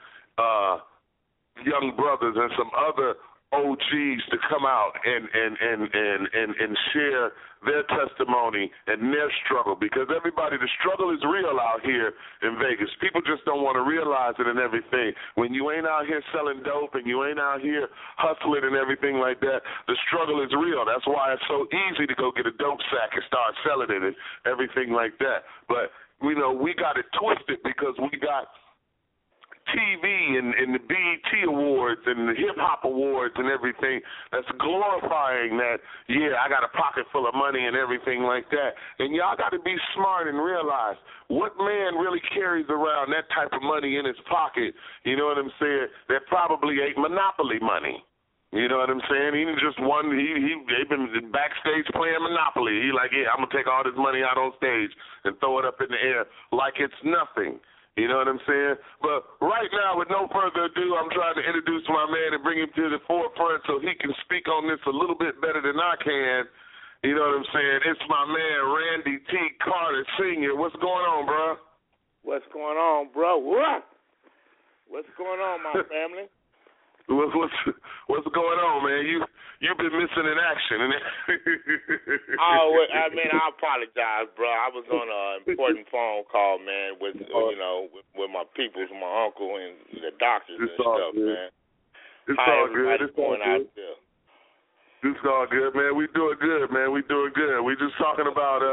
S5: young brothers and some other OGs to come out and share their testimony and their struggle, because everybody, the struggle is real out here in Vegas. People just don't want to realize it and everything. When you ain't out here selling dope and you ain't out here hustling and everything like that, the struggle is real. That's why it's so easy to go get a dope sack and start selling it and everything like that. But, you know, we got it twisted because we got TV and the BET Awards and the Hip Hop Awards and everything that's glorifying that, yeah, I got a pocket full of money and everything like that. And y'all got to be smart and realize what man really carries around that type of money in his pocket, you know what I'm saying, that probably ain't Monopoly money. You know what I'm saying? He just won. They've been backstage playing Monopoly. He like, yeah, I'm going to take all this money out on stage and throw it up in the air like it's nothing. You know what I'm saying? But right now, with no further ado, I'm trying to introduce my man and bring him to the forefront so he can speak on this a little bit better than I can. You know what I'm saying? It's my man, Randy T. Carter Sr. What's going on, bro?
S11: What's going on, bro? What? What's going on, my family?
S5: What's going on, man? You've been missing in action.
S11: I mean, I apologize, bro. I was on an important phone call, man, with with my peoples, my uncle and the doctors and stuff, man.
S5: It's all good. It's all good. It's all good, man. We doing good, man. We doing good. We just talking about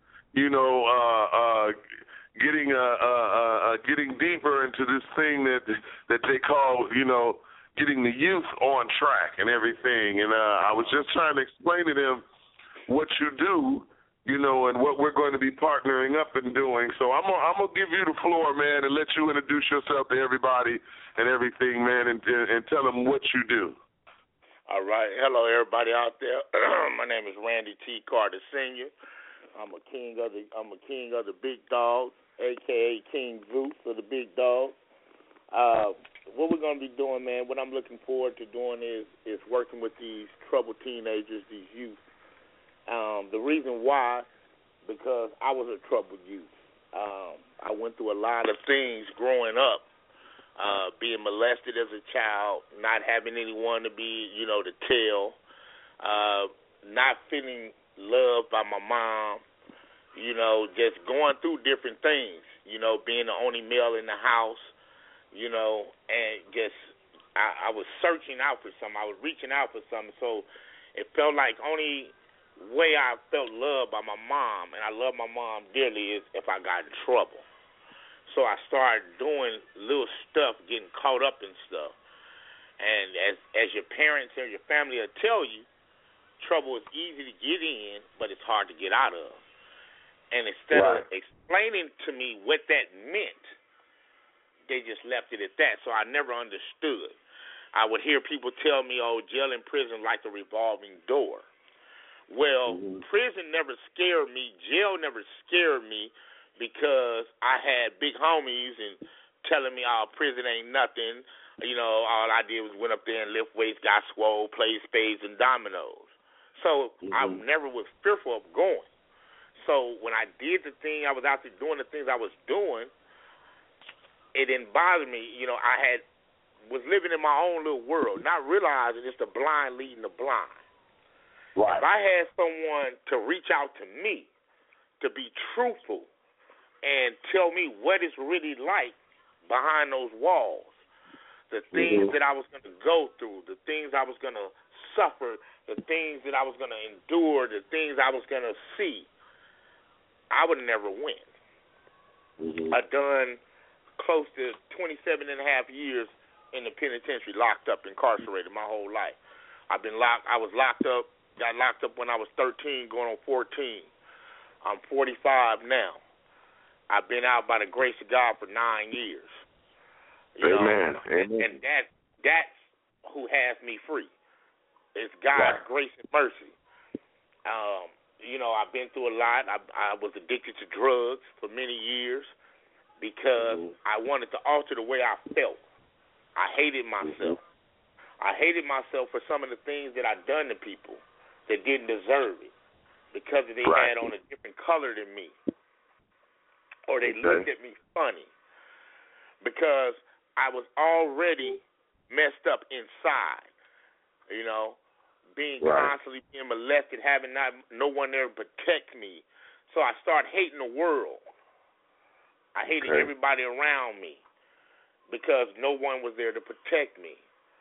S5: getting deeper into this thing that they call, getting the youth on track and everything. And I was just trying to explain to them what you do, and what we're going to be partnering up and doing. So I'm gonna give you the floor, man, and let you introduce yourself to everybody and everything, man, and tell them what you do.
S11: All right. Hello, everybody out there. My name is Randy T. Carter Sr. I'm a king of the big dogs, a.k.a. King Zeus of the big dogs. What we're going to be doing, man, what I'm looking forward to doing is working with these troubled teenagers, these youth. The reason why, because I was a troubled youth. I went through a lot of things growing up, being molested as a child, not having anyone to be, to tell, not feeling loved by my mom, just going through different things, being the only male in the house. And just I was searching out for something. I was reaching out for something. So it felt like only way I felt loved by my mom, and I love my mom dearly, is if I got in trouble. So I started doing little stuff, getting caught up in stuff. And as your parents and your family will tell you, trouble is easy to get in, but it's hard to get out of. And instead of explaining to me what that meant, they just left it at that, so I never understood. I would hear people tell me, jail and prison like a revolving door. Well, prison never scared me. Jail never scared me because I had big homies and telling me, prison ain't nothing. All I did was went up there and lift weights, got swole, played spades and dominoes. So I never was fearful of going. So when I did the thing, I was out there doing the things I was doing, it didn't bother me. I had was living in my own little world, not realizing it's the blind leading the blind.
S5: Right.
S11: If I had someone to reach out to me to be truthful and tell me what it's really like behind those walls, the things that I was going to go through, the things I was going to suffer, the things that I was going to endure, the things I was going to see, I would never win. I've done close to 27 and a half years in the penitentiary, locked up, incarcerated my whole life. I was locked up, got locked up when I was 13, going on 14. I'm 45 now. I've been out by the grace of God for 9 years.
S5: Amen.
S11: And that's who has me free. It's God's grace and mercy. I've been through a lot. I was addicted to drugs for many years because I wanted to alter the way I felt. I hated myself. I hated myself for some of the things that I'd done to people that didn't deserve it because they had on a different color than me, or they looked at me funny because I was already messed up inside, being constantly being molested, having no one there to protect me. So I started hating the world. I hated everybody around me because no one was there to protect me.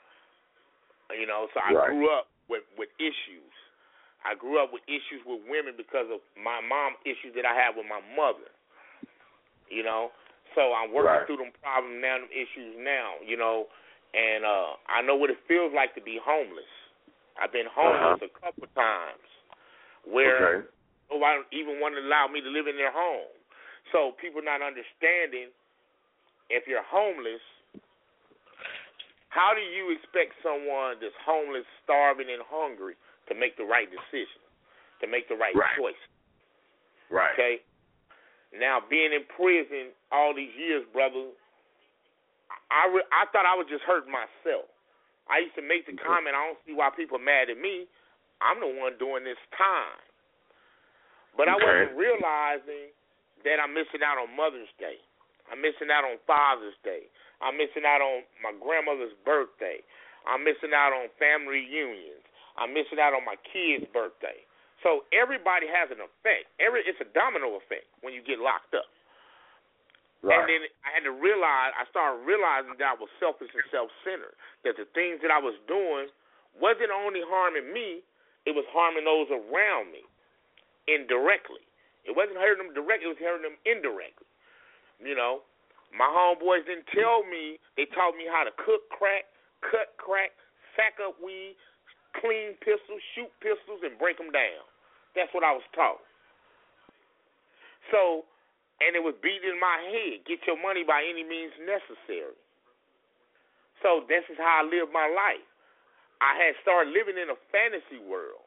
S11: So I grew up with issues. I grew up with issues with women because of my mom issues that I had with my mother. So I'm working through them problems now, them issues now, and I know what it feels like to be homeless. I've been homeless a couple of times where nobody even wanted to allow me to live in their home. So people not understanding, if you're homeless, how do you expect someone that's homeless, starving, and hungry to make the right decision, to make the right choice?
S5: Right.
S11: Okay? Now, being in prison all these years, brother, I thought I was just hurting myself. I used to make the comment, I don't see why people are mad at me. I'm the one doing this time. But I wasn't realizing that I'm missing out on Mother's Day. I'm missing out on Father's Day. I'm missing out on my grandmother's birthday. I'm missing out on family reunions. I'm missing out on my kid's birthday. So everybody has an effect. It's a domino effect when you get locked up. And then I started realizing that I was selfish and self-centered, that the things that I was doing wasn't only harming me, it was harming those around me indirectly. It wasn't hurting them directly, it was hurting them indirectly. My homeboys didn't tell me, they taught me how to cook crack, cut crack, sack up weed, clean pistols, shoot pistols, and break them down. That's what I was taught. So, and it was beat in my head, get your money by any means necessary. So this is how I lived my life. I had started living in a fantasy world.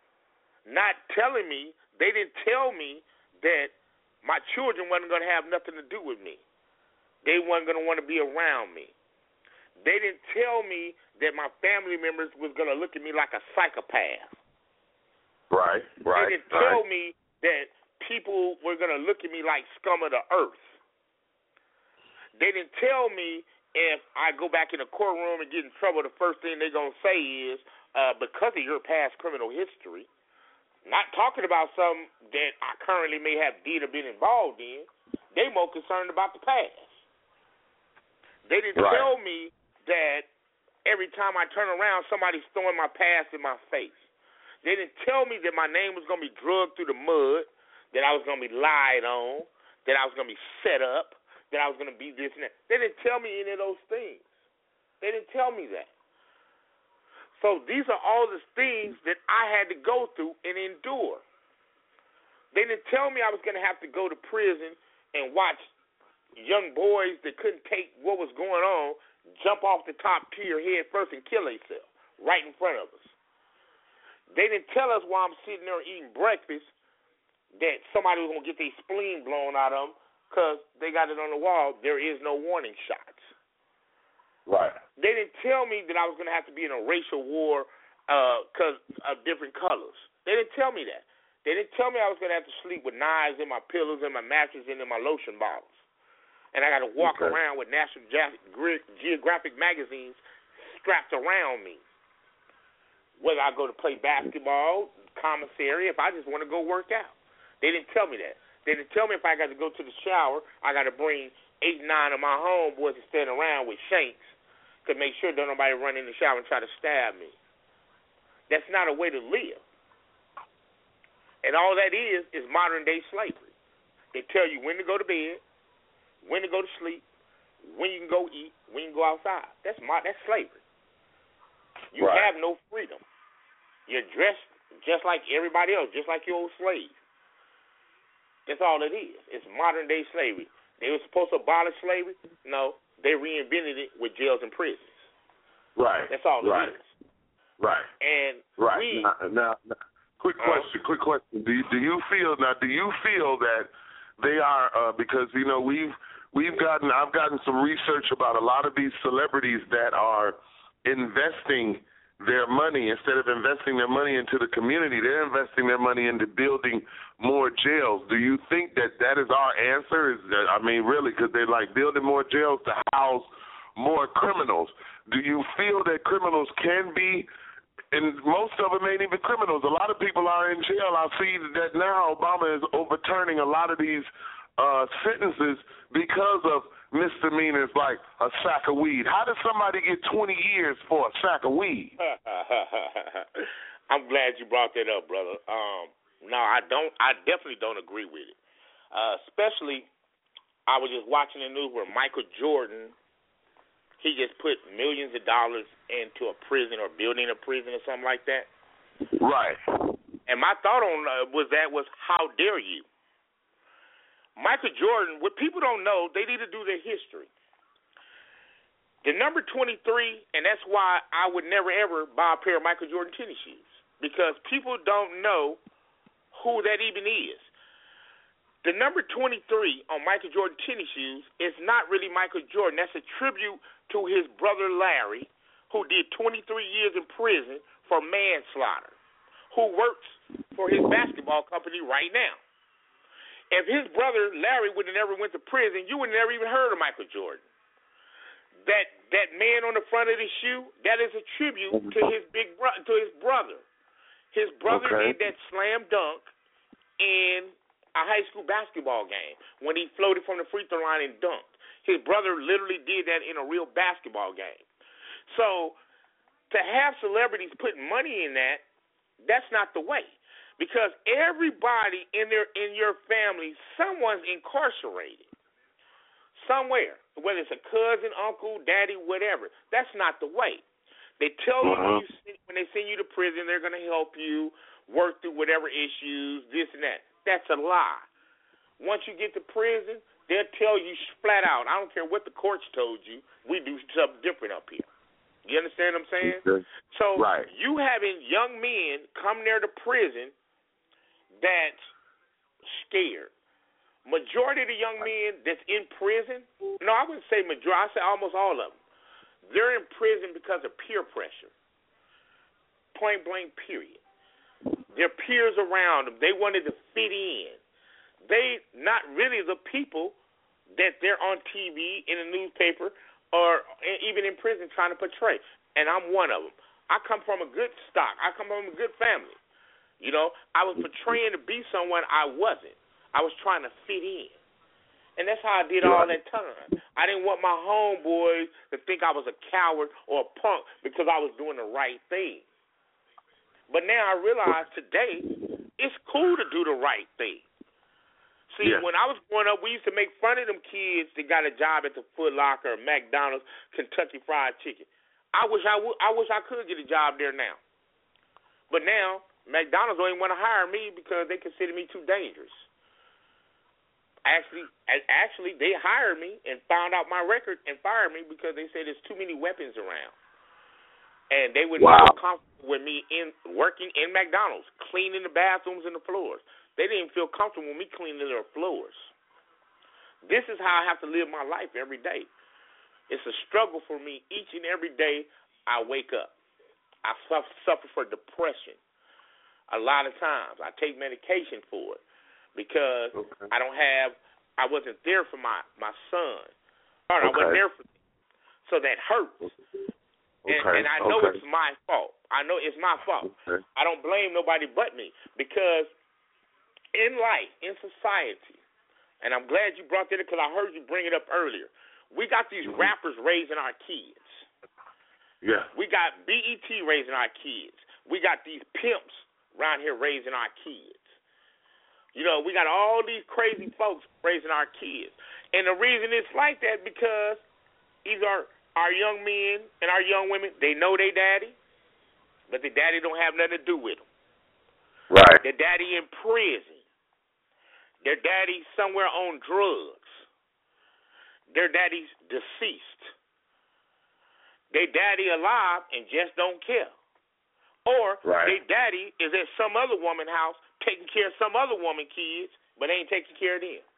S11: They didn't tell me that my children wasn't going to have nothing to do with me. They weren't going to want to be around me. They didn't tell me that my family members was going to look at me like a psychopath.
S5: Right.
S11: They didn't tell me that people were going to look at me like scum of the earth. They didn't tell me if I go back in the courtroom and get in trouble, the first thing they're going to say is, because of your past criminal history, not talking about something that I currently may have did or been involved in, they more concerned about the past. They didn't tell me that every time I turn around, somebody's throwing my past in my face. They didn't tell me that my name was going to be drugged through the mud, that I was going to be lied on, that I was going to be set up, that I was going to be this and that. They didn't tell me any of those things. They didn't tell me that. So these are all the things that I had to go through and endure. They didn't tell me I was going to have to go to prison and watch young boys that couldn't take what was going on jump off the top tier head first and kill themselves right in front of us. They didn't tell us while I'm sitting there eating breakfast that somebody was going to get their spleen blown out of them because they got it on the wall. There is no warning shots.
S5: Right.
S11: They didn't tell me that I was going to have to be in a racial war because of different colors. They didn't tell me that. They didn't tell me I was going to have to sleep with knives in my pillows and my mattress and in my lotion bottles. and I got to walk around with National Geographic magazines strapped around me. Whether I go to play basketball, commissary, if I just want to go work out. They didn't tell me that. They didn't tell me if I got to go to the shower, I got to bring 8, 9 of my homeboys to stand around with shanks to make sure don't nobody run in the shower and try to stab me. That's not a way to live. And all that is modern-day slavery. They tell you when to go to bed, when to go to sleep, when you can go eat, when you can go outside. That's slavery. You have no freedom. You're dressed just like everybody else, just like your old slave. That's all it is. It's modern-day slavery. They were supposed to abolish slavery. No, they reinvented it with jails and prisons.
S5: Right.
S11: That's all it is.
S5: Right.
S11: And
S5: now, quick question. Do you feel that they are because I've gotten some research about a lot of these celebrities that are investing their money, instead of investing their money into the community, they're investing their money into building more jails. Do you think that is our answer? Really, because they're like building more jails to house more criminals. Do you feel that criminals can be, and most of them ain't even criminals, a lot of people are in jail. I see that now Obama is overturning a lot of these sentences because of misdemeanors like a sack of weed. How does somebody get 20 years for a sack of weed?
S11: I'm glad you brought that up, brother. No, I don't. I definitely don't agree with it. Especially, I was just watching the news where Michael Jordan, he just put millions of dollars into a prison or building a prison or something like that.
S5: Right.
S11: And my thought on was how dare you? Michael Jordan, what people don't know, they need to do their history. The number 23, and that's why I would never, ever buy a pair of Michael Jordan tennis shoes, because people don't know who that even is. The number 23 on Michael Jordan tennis shoes is not really Michael Jordan. That's a tribute to his brother Larry, who did 23 years in prison for manslaughter, who works for his basketball company right now. If his brother Larry would have never went to prison, you would have never even heard of Michael Jordan. That man on the front of the shoe, that is a tribute to his brother. His brother did that slam dunk in a high school basketball game when he floated from the free throw line and dunked. His brother literally did that in a real basketball game. So to have celebrities putting money in that, that's not the way. Because everybody in your family, someone's incarcerated somewhere, whether it's a cousin, uncle, daddy, whatever. That's not the way. They tell you when they send you to prison, they're going to help you work through whatever issues, this and that. That's a lie. Once you get to prison, they'll tell you flat out, I don't care what the courts told you, we do something different up here. You understand what I'm saying? So you having young men come there to prison that's scared. Majority of the young men that's in prison, no, I wouldn't say majority, I say almost all of them. They're in prison because of peer pressure. Point blank, period. Their peers around them, they wanted to fit in. They not really the people that they're on TV, in the newspaper, or even in prison trying to portray. And I'm one of them. I come from a good stock. I come from a good family. You know, I was portraying to be someone I wasn't. I was trying to fit in. And that's how I did all that time. I didn't want my homeboys to think I was a coward or a punk because I was doing the right thing. But now I realize today it's cool to do the right thing. See, when I was growing up, we used to make fun of them kids that got a job at the Foot Locker, McDonald's, Kentucky Fried Chicken. I wish I could get a job there now. But now McDonald's don't even want to hire me because they consider me too dangerous. Actually, they hired me and found out my record and fired me because they said there's too many weapons around. And they would not feel comfortable with me working in McDonald's, cleaning the bathrooms and the floors. They didn't feel comfortable with me cleaning their floors. This is how I have to live my life every day. It's a struggle for me each and every day I wake up. I suffer from depression. A lot of times I take medication for it because I don't have I wasn't there for my son. Or I wasn't there for them. So that hurts. And I know it's my fault. I know it's my fault. I don't blame nobody but me, because in life, in society, and I'm glad you brought that up because I heard you bring it up earlier, we got these rappers raising our kids.
S5: Yeah.
S11: We got BET raising our kids. We got these pimps around here raising our kids. You know, we got all these crazy folks raising our kids. And the reason it's like that because either our young men and our young women, they know their daddy, but their daddy don't have nothing to do with them.
S5: Right.
S11: Their daddy in prison. Their daddy somewhere on drugs. Their daddy's deceased. Their daddy alive and just don't care. Or their daddy is at some other woman's house taking care of some other woman's kids, but ain't taking care of them.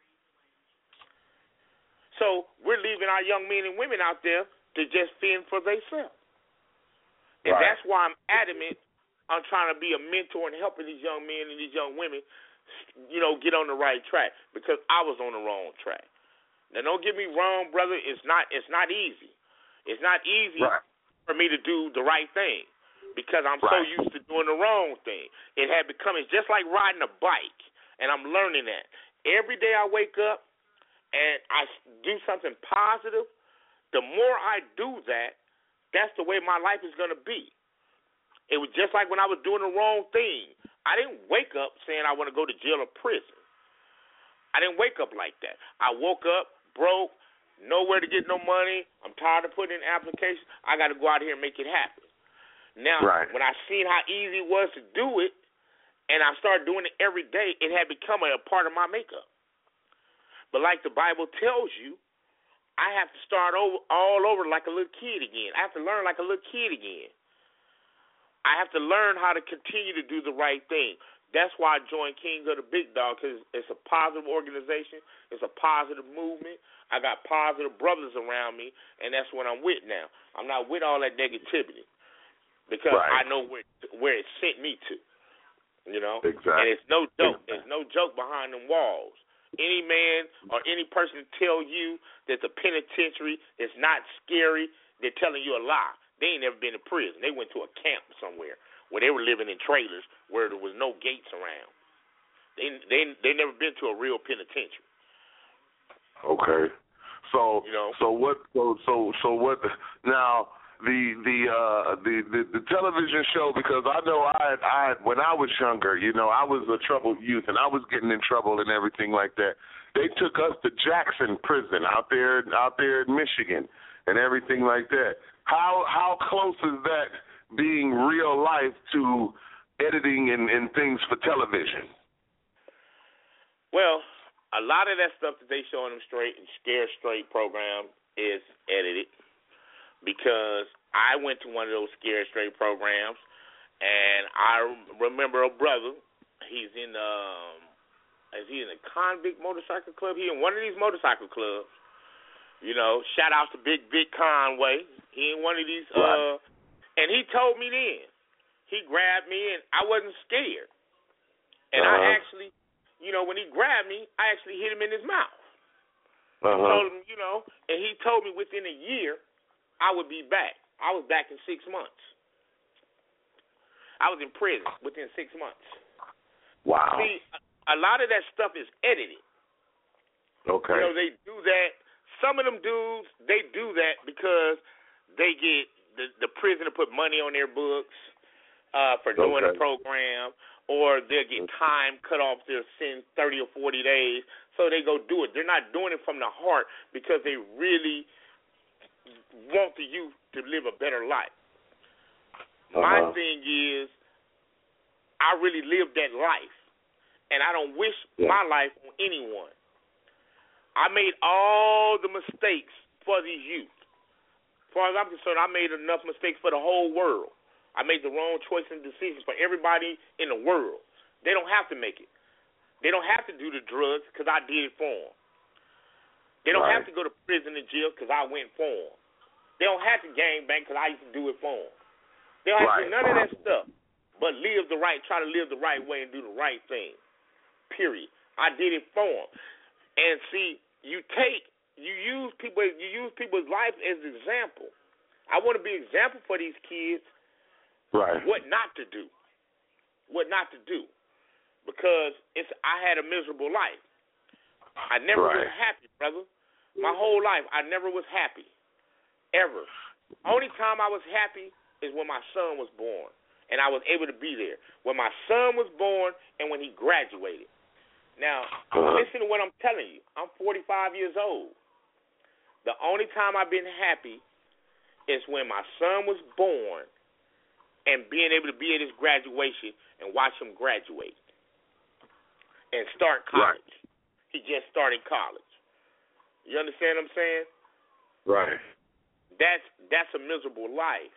S11: So we're leaving our young men and women out there to just fend for themselves. And that's why I'm adamant on trying to be a mentor and helping these young men and these young women, you know, get on the right track, because I was on the wrong track. Now, don't get me wrong, brother. It's not easy. It's not easy for me to do the right thing because I'm so used to doing the wrong thing. It had become, it's just like riding a bike, and I'm learning that. Every day I wake up and I do something positive, the more I do that, that's the way my life is going to be. It was just like when I was doing the wrong thing. I didn't wake up saying I want to go to jail or prison. I didn't wake up like that. I woke up broke, nowhere to get no money. I'm tired of putting in applications. I got to go out here and make it happen. Now, when I seen how easy it was to do it, and I started doing it every day, it had become a part of my makeup. But like the Bible tells you, I have to start all over like a little kid again. I have to learn like a little kid again. I have to learn how to continue to do the right thing. That's why I joined King of the Big Dog, because it's a positive organization. It's a positive movement. I got positive brothers around me, and that's what I'm with now. I'm not with all that negativity because I know where it sent me to, you know?
S5: Exactly.
S11: And it's no joke. There's no joke behind them walls. Any man or any person tell you that the penitentiary is not scary, they're telling you a lie. They ain't never been to prison. They went to a camp somewhere where they were living in trailers where there was no gates around. They never been to a real penitentiary.
S5: Okay. So what now the television show, because I know I when I was younger, you know, I was a troubled youth and I was getting in trouble and everything like that. They took us to Jackson Prison out there in Michigan and everything like that. How close is that being real life to editing and things for television?
S11: Well, a lot of that stuff that they show in them Scare Straight program is edited, because I went to one of those Scare Straight programs, and I remember a brother. He's in is he in a convict motorcycle club? He in one of these motorcycle clubs. You know, shout out to Big Vic Conway. He in one of these, and he told me then. He grabbed me, and I wasn't scared. And I actually, you know, when he grabbed me, I actually hit him in his mouth. I told him, you know, and he told me within a year I would be back. I was back in 6 months. I was in prison within 6 months.
S5: Wow.
S11: See, a lot of that stuff is edited.
S5: Okay.
S11: You know, they do that. Some of them dudes, they do that because they get the prison to put money on their books for doing the program, or they'll get time cut off their sin 30 or 40 days, so they go do it. They're not doing it from the heart because they really want the youth to live a better life. My thing is, I really lived that life, and I don't wish my life on anyone. I made all the mistakes for these youth. As far as I'm concerned, I made enough mistakes for the whole world. I made the wrong choices and decisions for everybody in the world. They don't have to make it. They don't have to do the drugs because I did it for them. They don't have to go to prison and jail because I went for them. They don't have to gangbang because I used to do it for them. They don't have to do none of that stuff, but try to live the right way and do the right thing, period. I did it for them. And see, you use people's life as an example. I want to be an example for these kids.
S5: Right.
S11: What not to do. Because I had a miserable life. I never was happy, brother. My whole life, I never was happy. Ever. Only time I was happy is when my son was born. And I was able to be there. When my son was born and when he graduated. Now, listen to what I'm telling you. I'm 45 years old. The only time I've been happy is when my son was born and being able to be at his graduation and watch him graduate and start college. Right. He just started college. You understand what I'm saying?
S5: Right.
S11: That's a miserable life.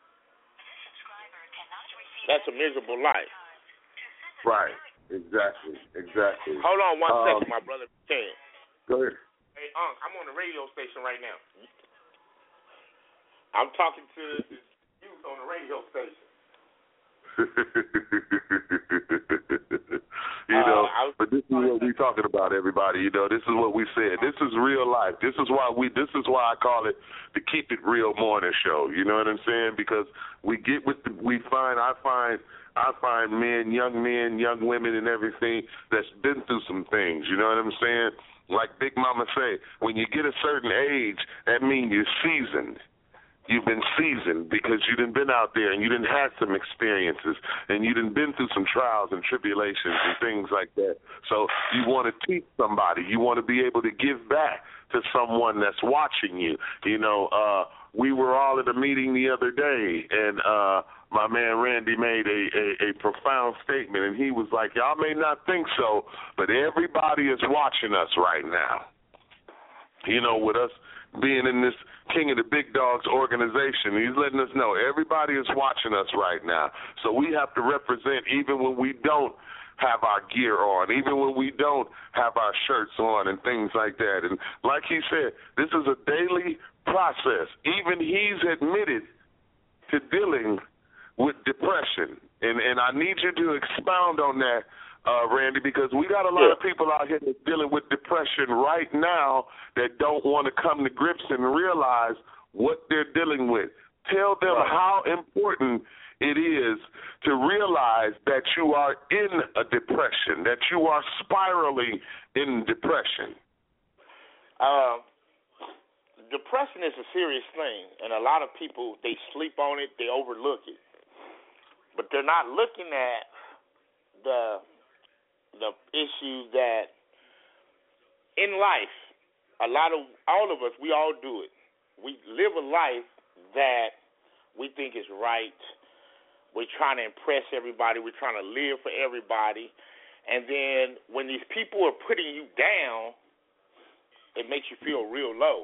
S11: That's a miserable life.
S5: Right. Exactly.
S11: Hold on one second, my brother.
S5: Go ahead.
S11: Hey, I'm on the radio station right now. I'm talking to the youth on the radio station.
S5: But this is what we're talking about, everybody. This is what we said. This is real life. This is why I call it the Keep It Real Morning Show. You know what I'm saying? Because I find men, young women, and everything that's been through some things. You know what I'm saying? Like Big Mama say, when you get a certain age, that means you're seasoned. You've been seasoned because you done been out there and you done had some experiences and you done been through some trials and tribulations and things like that. So you want to teach somebody. You want to be able to give back to someone that's watching you. We were all at a meeting the other day, and my man Randy made a profound statement, and he was like, y'all may not think so, but everybody is watching us right now. With us being in this King of the Big Dogs organization, he's letting us know everybody is watching us right now. So we have to represent even when we don't have our gear on, even when we don't have our shirts on and things like that. And like he said, this is a daily process. Even he's admitted to dealing with depression. And I need you to expound on that, Randy, because we got a lot of people out here that's dealing with depression right now that don't want to come to grips and realize what they're dealing with. Tell them how important it is to realize that you are in a depression, that you are spiraling in depression.
S11: Depression is a serious thing, and a lot of people, they sleep on it, they overlook it. But they're not looking at the issues that in life, all of us, we all do it. We live a life that we think is right. We're trying to impress everybody. We're trying to live for everybody. And then when these people are putting you down, it makes you feel real low.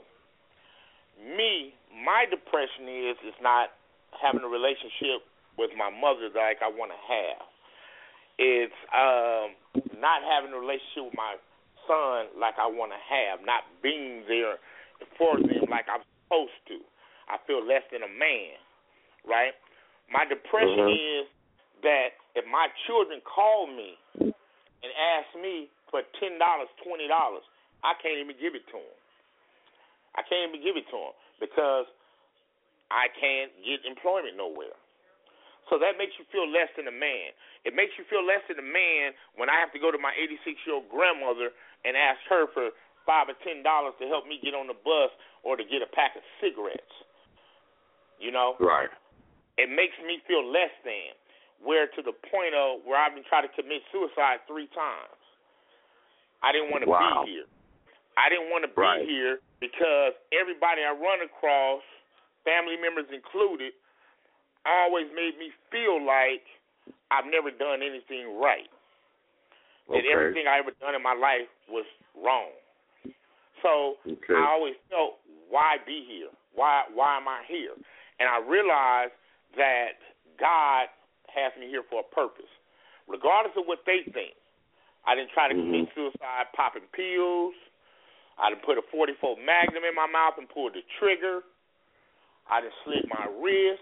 S11: My depression is not having a relationship with my mother like I want to have. It's not having a relationship with my son like I want to have, not being there for them like I'm supposed to. I feel less than a man, right? My depression is that if my children call me and ask me for $10, $20, I can't even give it to them. I can't even give it to them because I can't get employment nowhere. So that makes you feel less than a man. It makes you feel less than a man when I have to go to my 86-year-old grandmother and ask her for $5 or $10 to help me get on the bus or to get a pack of cigarettes.
S5: Right.
S11: It makes me feel less than, where to the point of where I've been trying to commit suicide 3 times. I didn't want to be here. I didn't want to be here because everybody I run across, family members included, always made me feel like I've never done anything right. That everything I ever done in my life was wrong. So I always felt, why be here? Why am I here? And I realized that God has me here for a purpose. Regardless of what they think, I didn't try to commit suicide popping pills. I done put a 44 Magnum in my mouth and pulled the trigger. I done slit my wrist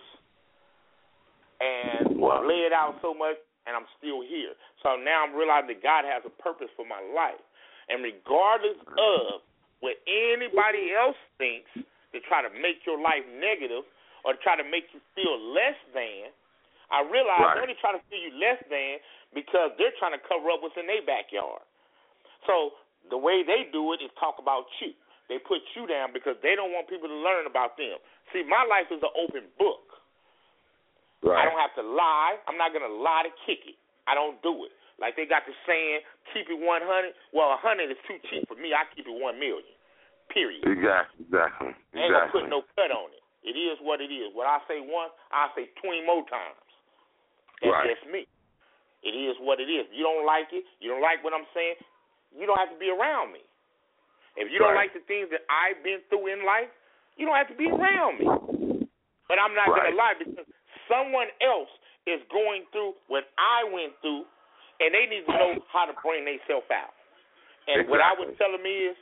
S11: and bled out so much, and I'm still here. So now I'm realizing that God has a purpose for my life. And regardless of what anybody else thinks to try to make your life negative or to try to make you feel less than, I realize they're only trying to feel you less than because they're trying to cover up what's in their backyard. So the way they do it is talk about you. They put you down because they don't want people to learn about them. See, my life is an open book. I don't have to lie. I'm not going to lie to kick it. I don't do it. Like they got the saying, keep it 100. Well, 100 is too cheap for me. I keep it 1 million, period.
S5: Exactly.
S11: Ain't going to put no cut on it. It is what it is. What I say once, I say 20 more times. That's just me. It is what it is. You don't like it, you don't like what I'm saying, you don't have to be around me. If you don't like the things that I've been through in life, you don't have to be around me. But I'm not going to lie because someone else is going through what I went through, and they need to know how to bring themselves out. And what I would tell them is,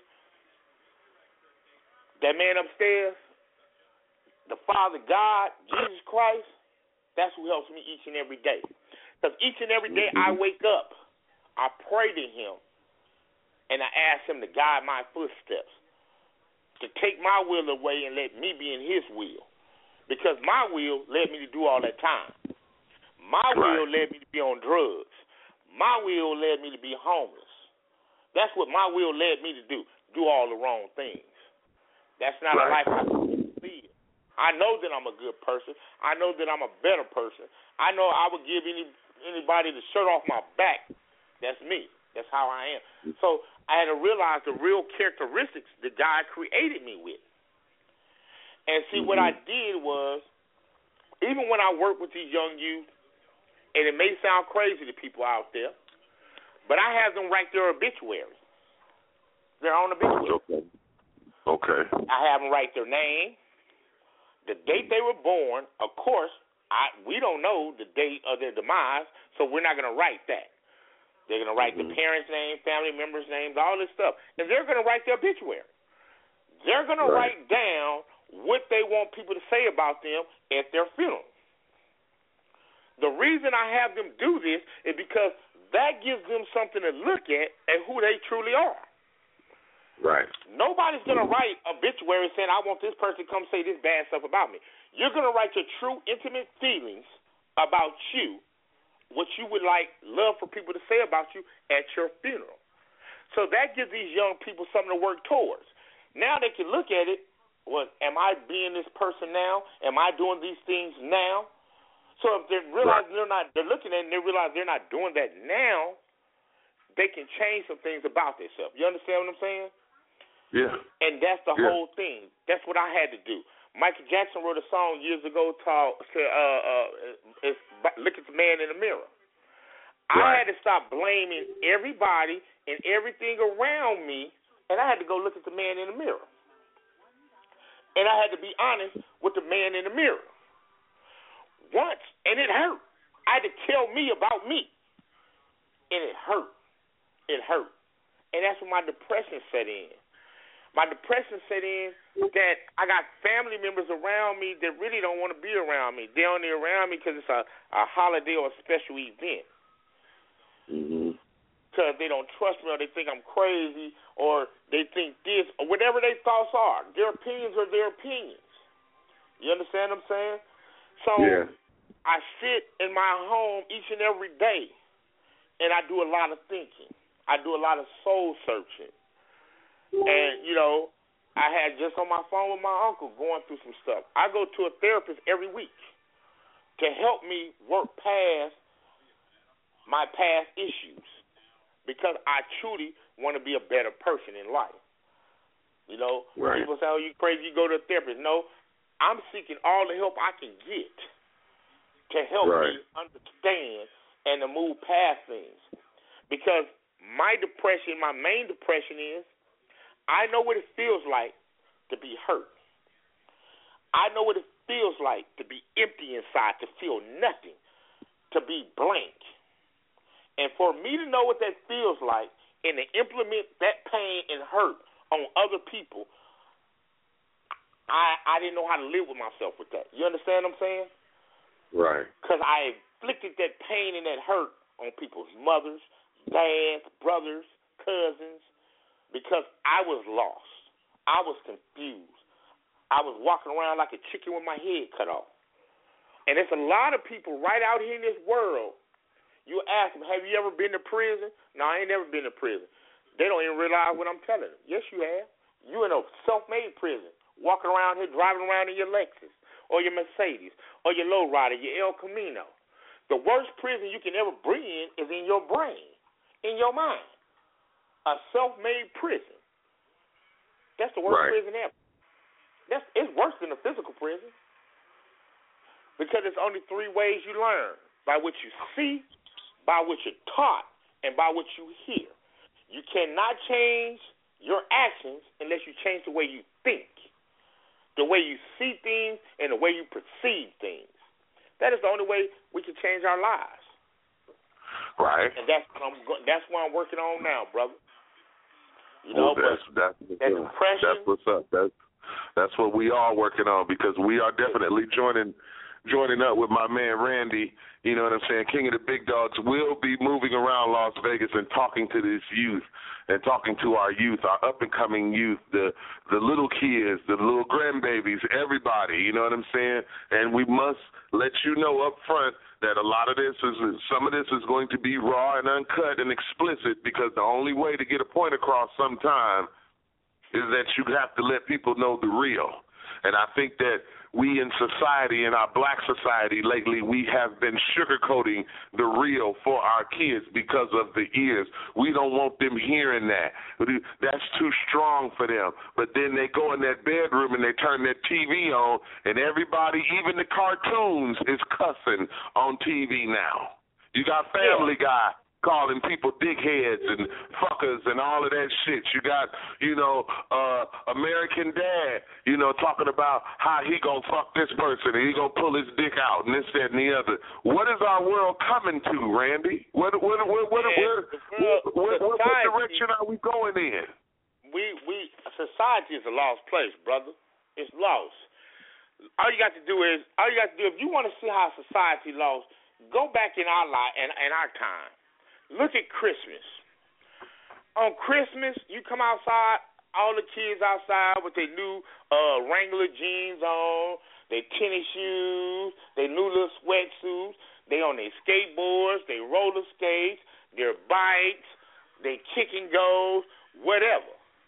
S11: that man upstairs, the Father God, Jesus Christ, that's who helps me each and every day. Because each and every day I wake up, I pray to him, and I ask him to guide my footsteps, to take my will away and let me be in his will. Because my will led me to do all that time. My will led me to be on drugs. My will led me to be homeless. That's what my will led me to do all the wrong things. That's not a life I can live. I know that I'm a good person. I know that I'm a better person. I know I would give anybody the shirt off my back. That's me. That's how I am. So I had to realize the real characteristics that God created me with. And see, what I did was, even when I work with these young youth, and it may sound crazy to people out there, but I have them write their obituary. Their own obituary.
S5: Okay.
S11: I have them write their name, the date they were born. Of course, we don't know the date of their demise, so we're not going to write that. They're going to write the parents' name, family members' names, all this stuff. And they're going to write their obituary. They're going to write down what they want people to say about them at their funeral. The reason I have them do this is because that gives them something to look at who they truly are.
S5: Right.
S11: Nobody's going to write obituary saying, I want this person to come say this bad stuff about me. You're going to write your true, intimate feelings about you, what you would love for people to say about you at your funeral. So that gives these young people something to work towards. Now they can look at it, well, am I being this person now? Am I doing these things now? So if they realize they're looking at it and they realize they're not doing that now, they can change some things about themselves. You understand what I'm saying?
S5: Yeah.
S11: And that's the whole thing. That's what I had to do. Michael Jackson wrote a song years ago called Look at the Man in the Mirror. I had to stop blaming everybody and everything around me, and I had to go look at the man in the mirror. And I had to be honest with the man in the mirror. Once, and it hurt. I had to tell me about me. And it hurt. It hurt. And that's when my depression set in. My depression set in that I got family members around me that really don't want to be around me. They're only around me because it's a holiday or a special event. Because they don't trust me or they think I'm crazy or they think this or whatever their thoughts are. Their opinions are their opinions. You understand what I'm saying? So I sit in my home each and every day and I do a lot of thinking. I do a lot of soul searching. And, you know, I had just on my phone with my uncle going through some stuff. I go to a therapist every week to help me work past my past issues because I truly want to be a better person in life. You know, people say, oh, you crazy, you go to a therapist. No, I'm seeking all the help I can get to help me understand and to move past things. Because my depression, my main depression is, I know what it feels like to be hurt. I know what it feels like to be empty inside, to feel nothing, to be blank. And for me to know what that feels like and to implement that pain and hurt on other people, I didn't know how to live with myself with that. You understand what I'm saying?
S5: Right.
S11: Because I inflicted that pain and that hurt on people's mothers, dads, brothers, cousins, because I was lost. I was confused. I was walking around like a chicken with my head cut off. And there's a lot of people right out here in this world. You ask them, have you ever been to prison? No, I ain't never been to prison. They don't even realize what I'm telling them. Yes, you have. You in a self-made prison, walking around here, driving around in your Lexus or your Mercedes or your lowrider, your El Camino. The worst prison you can ever be in is in your brain, in your mind. A self-made prison. That's the worst prison ever. It's worse than a physical prison because it's only three ways you learn: by what you see, by what you're taught, and by what you hear. You cannot change your actions unless you change the way you think, the way you see things, and the way you perceive things. That is the only way we can change our lives.
S5: Right.
S11: And that's what I'm working on now, brother. You know,
S5: that's what's up. That's what we are working on, because we are definitely joining up with my man Randy. You know what I'm saying? King of the Big Dogs will be moving around Las Vegas and talking to this youth and talking to our youth, our up-and-coming youth, the little kids, the little grandbabies, everybody, you know what I'm saying? And we must let you know up front that some of this is going to be raw and uncut and explicit, because the only way to get a point across sometime is that you have to let people know the real. And I think that we in society, in our black society lately, we have been sugarcoating the real for our kids because of the ears. We don't want them hearing that. That's too strong for them. But then they go in that bedroom and they turn that TV on, and everybody, even the cartoons, is cussing on TV now. You got Family Guy calling people dickheads and fuckers and all of that shit. You got, American Dad, talking about how he gonna fuck this person and he gonna pull his dick out and this, that, and the other. What is our world coming to, Randy? What direction are we going in?
S11: Society is a lost place, brother. It's lost. All you got to do, if you want to see how society lost, go back in our life and our time. Look at Christmas. On Christmas, you come outside, all the kids outside with their new Wrangler jeans on, their tennis shoes, their new little sweatsuits. They on their skateboards, they roller skates, their bikes, they kick and goes, whatever.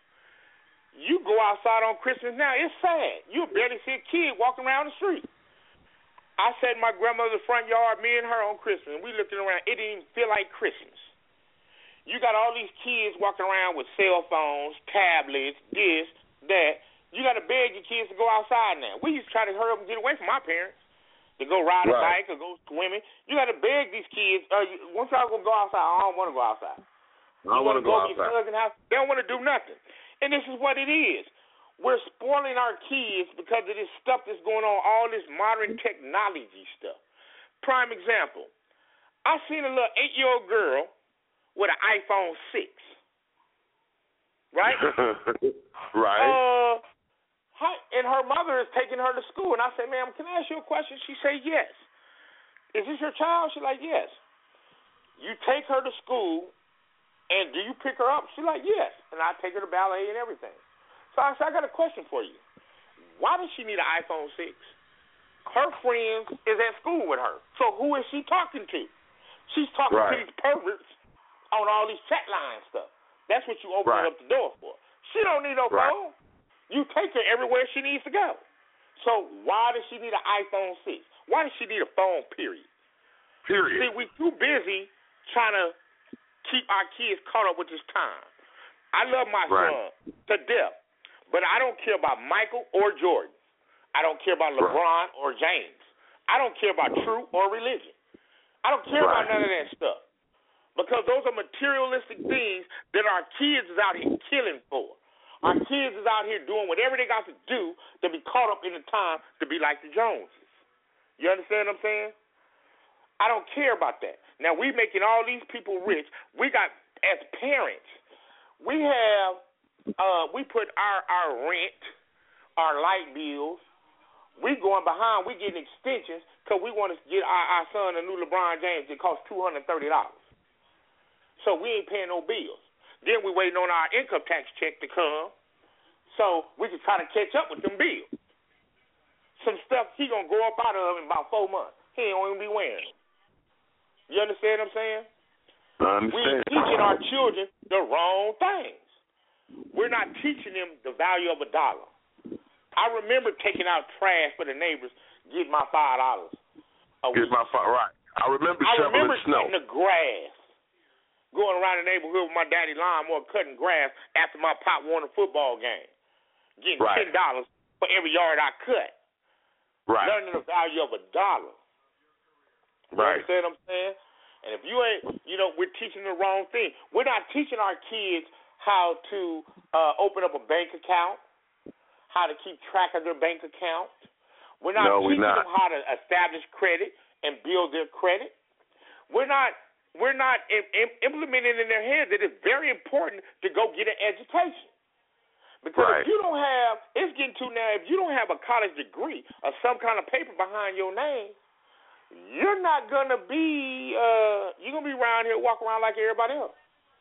S11: You go outside on Christmas now, it's sad. You barely see a kid walking around the street. I sat in my grandmother's front yard, me and her on Christmas, and we looking around. It didn't even feel like Christmas. You got all these kids walking around with cell phones, tablets, this, that. You got to beg your kids to go outside now. We used to try to hurry up and get away from our parents to go ride a bike or go swimming. You got to beg these kids, once y'all going to go outside, I don't want to go outside.
S5: I want to go outside.
S11: Your cousin's house, they don't want to do nothing. And this is what it is. We're spoiling our kids because of this stuff that's going on, all this modern technology stuff. Prime example, I seen a little 8-year-old girl with an iPhone 6. Right?
S5: Right.
S11: And her mother is taking her to school. And I said, ma'am, can I ask you a question? She said, yes. Is this your child? She's like, yes. You take her to school, and do you pick her up? She's like, yes. And I take her to ballet and everything. So I said, I got a question for you. Why does she need an iPhone 6? Her friends is at school with her. So who is she talking to? She's talking to these perverts on all these chat line stuff. That's what you open up the door for. She don't need no phone. You take her everywhere she needs to go. So why does she need an iPhone 6? Why does she need a phone, period? See, we too busy trying to keep our kids caught up with this time. I love my son to death. But I don't care about Michael or Jordan. I don't care about LeBron or James. I don't care about truth or religion. I don't care about none of that stuff. Because those are materialistic things that our kids is out here killing for. Our kids is out here doing whatever they got to do to be caught up in the time to be like the Joneses. You understand what I'm saying? I don't care about that. Now, we making all these people rich. We got, as parents, we have... we put our rent, our light bills, we going behind, we getting extensions because we want to get our son a new LeBron James that costs $230. So we ain't paying no bills. Then we waiting on our income tax check to come so we can try to catch up with them bills. Some stuff he going to grow up out of in about 4 months. He ain't going to be wearing it. You understand what I'm saying?
S5: I understand.
S11: We're teaching our children the wrong things. We're not teaching them the value of $1. I remember taking out trash for the neighbors, getting my $5 a week.
S5: Right. I remember shoveling snow.
S11: Cutting the grass, going around the neighborhood with my daddy lawnmower, cutting grass after my pop won a football game, getting $10 for every yard I cut.
S5: Right.
S11: Learning the value of $1.
S5: Right.
S11: You understand what I'm saying? And if you ain't, we're teaching the wrong thing. We're not teaching our kids how to open up a bank account, how to keep track of their bank account. We're not teaching them how to establish credit and build their credit. We're not implementing in their head that it's very important to go get an education. Because if you don't have, it's getting to now, if you don't have a college degree or some kind of paper behind your name, you're not going to be, you're going to be around here, walk around like everybody else.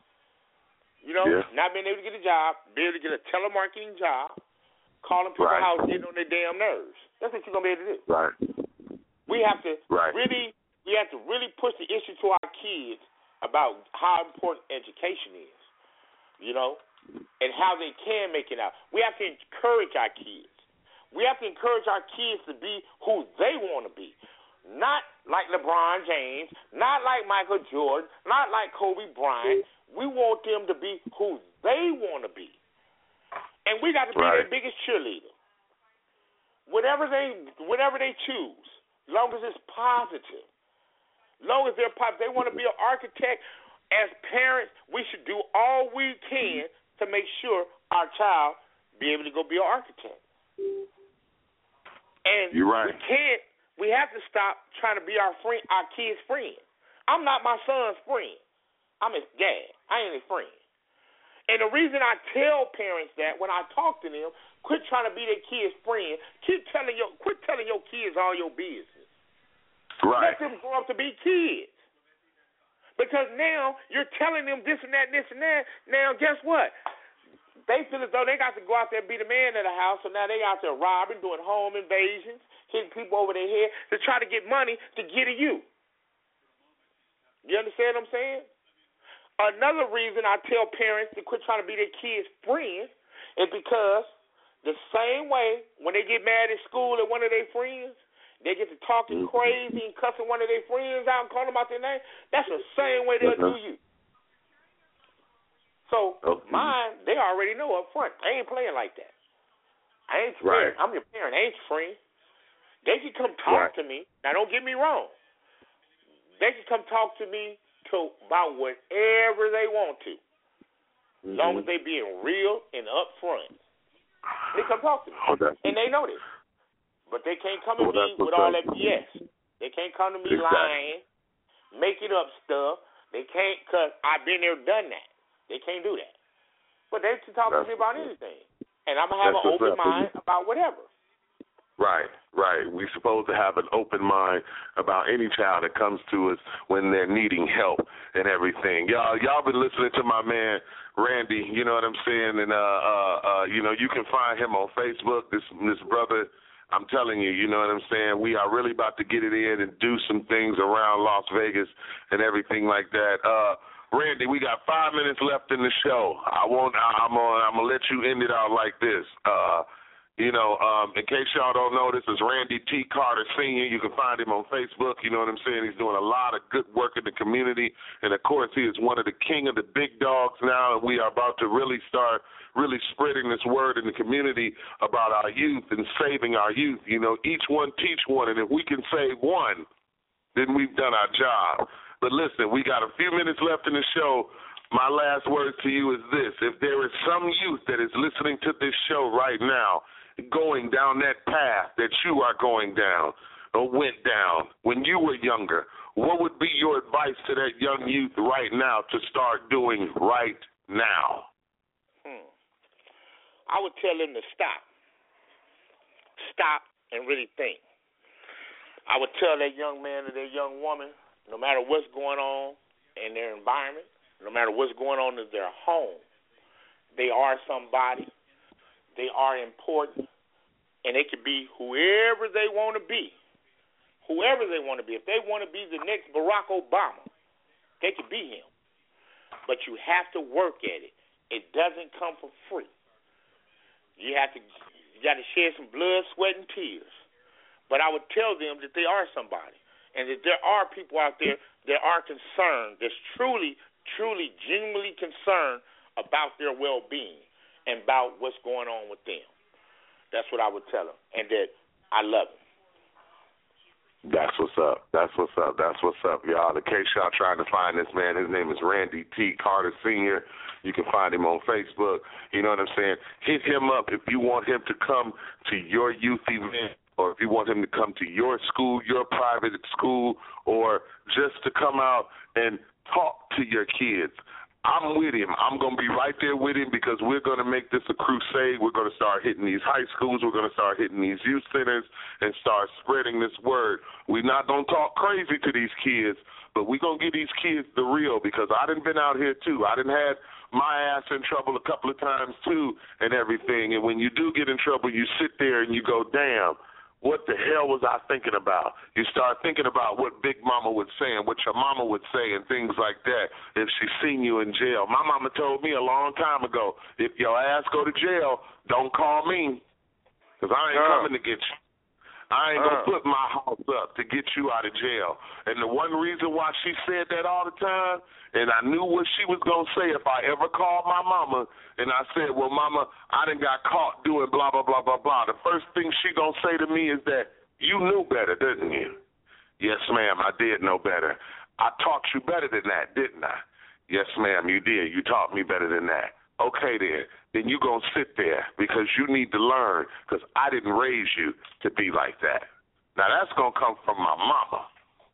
S11: Not being able to get a job, be able to get a telemarketing job, calling people's house, getting on their damn nerves. That's what you're going to be able to do.
S5: Right.
S11: We have to really push the issue to our kids about how important education is, and how they can make it out. We have to encourage our kids. We have to encourage our kids to be who they want to be. Not like LeBron James, not like Michael Jordan, not like Kobe Bryant. We want them to be who they want to be. And we got to be their biggest cheerleader. Whatever they choose, as long as it's positive. As long as they're positive. They want to be an architect. As parents, we should do all we can to make sure our child be able to go be an architect. And
S5: you're right.
S11: We have to stop trying to be our kids' friend. I'm not my son's friend. I'm his dad. I ain't his friend. And the reason I tell parents that when I talk to them, quit trying to be their kid's friend. Quit telling your kids all your business.
S5: Right.
S11: Let them grow up to be kids. Because now you're telling them this and that, and this and that. Now, guess what? They feel as though they got to go out there and be the man of the house, so now they out there robbing, doing home invasions, hitting people over their head to try to get money to get at you. You understand what I'm saying? Another reason I tell parents to quit trying to be their kids' friend is because the same way when they get mad at school at one of their friends, they get to talking crazy and cussing one of their friends out and calling them out their name. That's the same way they'll do you. So mine, they already know up front. I ain't playing like that. I ain't your friend. I'm your parent. I ain't your friend. They can come talk to me. Now, don't get me wrong. They can come talk to me about whatever they want to, as long as they being real and upfront. They come talk to me, and they know this. But they can't come to me with all that BS. They can't come to me lying, making up stuff. They can't, because I've been there, done that. They can't do that. But they can talk to me about anything. And I'm going to have an open mind about whatever.
S5: Right. We're supposed to have an open mind about any child that comes to us when they're needing help and everything. Y'all been listening to my man Randy, you know what I'm saying? And you can find him on Facebook. This brother, I'm telling you, you know what I'm saying? We are really about to get it in and do some things around Las Vegas and everything like that. Randy, we got 5 minutes left in the show. I'm gonna let you end it out like this. In case y'all don't know, this is Randy T. Carter Sr. You can find him on Facebook. You know what I'm saying? He's doing a lot of good work in the community. And, of course, he is one of the king of the big dogs now. And we are about to really start spreading this word in the community about our youth and saving our youth. You know, each one teach one. And if we can save one, then we've done our job. But, listen, we got a few minutes left in the show. My last word to you is this. If there is some youth that is listening to this show right now, going down that path that you are going down or went down when you were younger, what would be your advice to that young youth right now to start doing right now?
S11: I would tell them to stop. Stop and really think. I would tell that young man or that young woman, no matter what's going on in their environment, no matter what's going on in their home, they are somebody. They are important, and they can be whoever they want to be. Whoever they want to be. If they want to be the next Barack Obama, they can be him. But you have to work at it. It doesn't come for free. You got to shed some blood, sweat, and tears. But I would tell them that they are somebody, and that there are people out there that are concerned, that's truly, genuinely concerned about their well-being and about what's going on with them. That's what I would tell them, and that I love them.
S5: That's what's up. That's what's up. That's what's up, y'all. In case y'all trying to find this man, his name is Randy T. Carter Sr. You can find him on Facebook. You know what I'm saying? Hit him up if you want him to come to your youth event, or if you want him to come to your school, your private school, or just to come out and talk to your kids. I'm with him. I'm going to be right there with him because we're going to make this a crusade. We're going to start hitting these high schools. We're going to start hitting these youth centers and start spreading this word. We're not going to talk crazy to these kids, but we're going to give these kids the real, because I done been out here too. I done had my ass in trouble a couple of times too and everything. And when you do get in trouble, you sit there and you go, damn, what the hell was I thinking about? You start thinking about what Big Mama would say and what your mama would say and things like that if she seen you in jail. My mama told me a long time ago, if your ass go to jail, don't call me, because I ain't coming to get you. I ain't going to put my house up to get you out of jail. And the one reason why she said that all the time, and I knew what she was going to say if I ever called my mama, and I said, well, mama, I done got caught doing blah, blah, blah, blah, blah. The first thing she going to say to me is that, you knew better, didn't you? Yes, ma'am, I did know better. I taught you better than that, didn't I? Yes, ma'am, you did. You taught me better than that. Okay, then you going to sit there because you need to learn, because I didn't raise you to be like that. Now, that's going to come from my mama.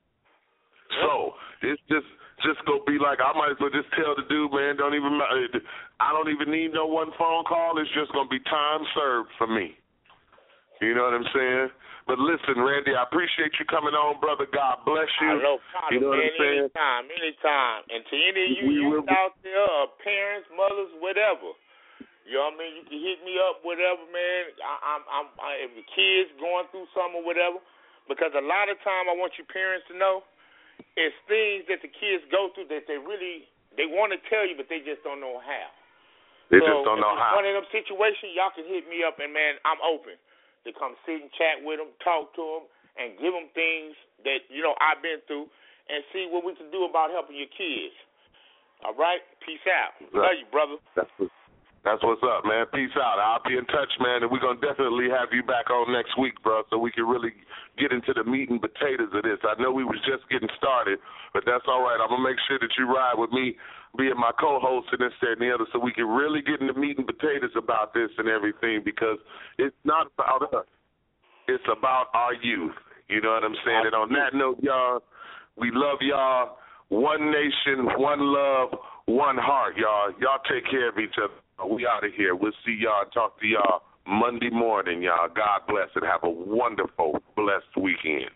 S5: So it's just going to be like, I might as well just tell the dude, man, I don't even need no one phone call. It's just going to be time served for me. You know what I'm saying? But listen, Randy, I appreciate you coming on, brother. God bless you.
S11: No problem,
S5: you know
S11: man.
S5: What I'm saying?
S11: Anytime. And to any of you youth out there, parents, mothers, whatever, you know what I mean? You can hit me up, whatever, man. If the kids going through something or whatever, because a lot of time I want you parents to know it's things that the kids go through that they want to tell you, but they just don't know how.
S5: They just don't know how.
S11: One of them situations, y'all can hit me up, and, man, I'm open to come sit and chat with them, talk to them, and give them things that, you know, I've been through, and see what we can do about helping your kids. All right? Peace out. Love you, brother.
S5: That's what's up, man. Peace out. I'll be in touch, man, and we're going to definitely have you back on next week, bro, so we can really get into the meat and potatoes of this. I know we was just getting started, but that's all right. I'm going to make sure that you ride with me, being my co-host and this, that, and the other, so we can really get into meat and potatoes about this and everything, because it's not about us. It's about our youth. You know what I'm saying? And on that note, y'all, we love y'all. One nation, one love, one heart, y'all. Y'all take care of each other. We out of here. We'll see y'all and talk to y'all Monday morning, y'all. God bless and have a wonderful, blessed weekend.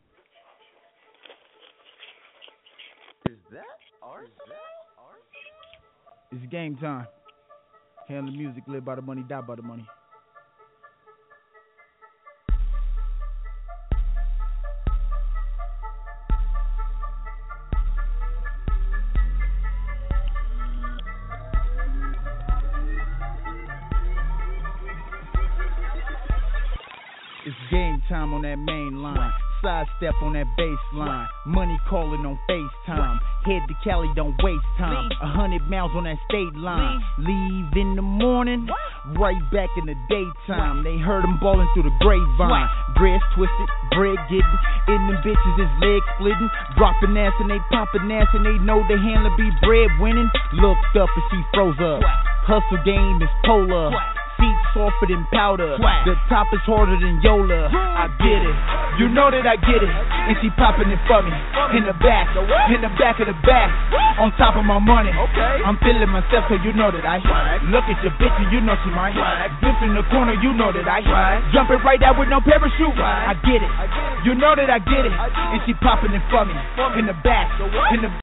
S12: Is that art? It's game time. Handle the music, live by the money, die by the money. It's game time on that main line. Sidestep on that baseline. Money calling on FaceTime. Head to Cali, don't waste time. 100 miles on that state line. Leave in the morning, right back in the daytime. They heard them ballin' through the grapevine. Dreads twisted, bread getting. In them bitches is leg splitting. Dropping ass and they popping ass and they know the handler be bread winning. Looked up and she froze up. Hustle game is polar. Seat softer than powder. The top is harder than Yola. I get it. You know that I get it. And she popping it for me. In the back of the back. On top of my money. I'm feeling myself, so you know that I look at your bitch and you know she mine. Dip in the corner, you know that I jumping right out with no parachute. I get it. You know that I get it. And she popping it for me. In the back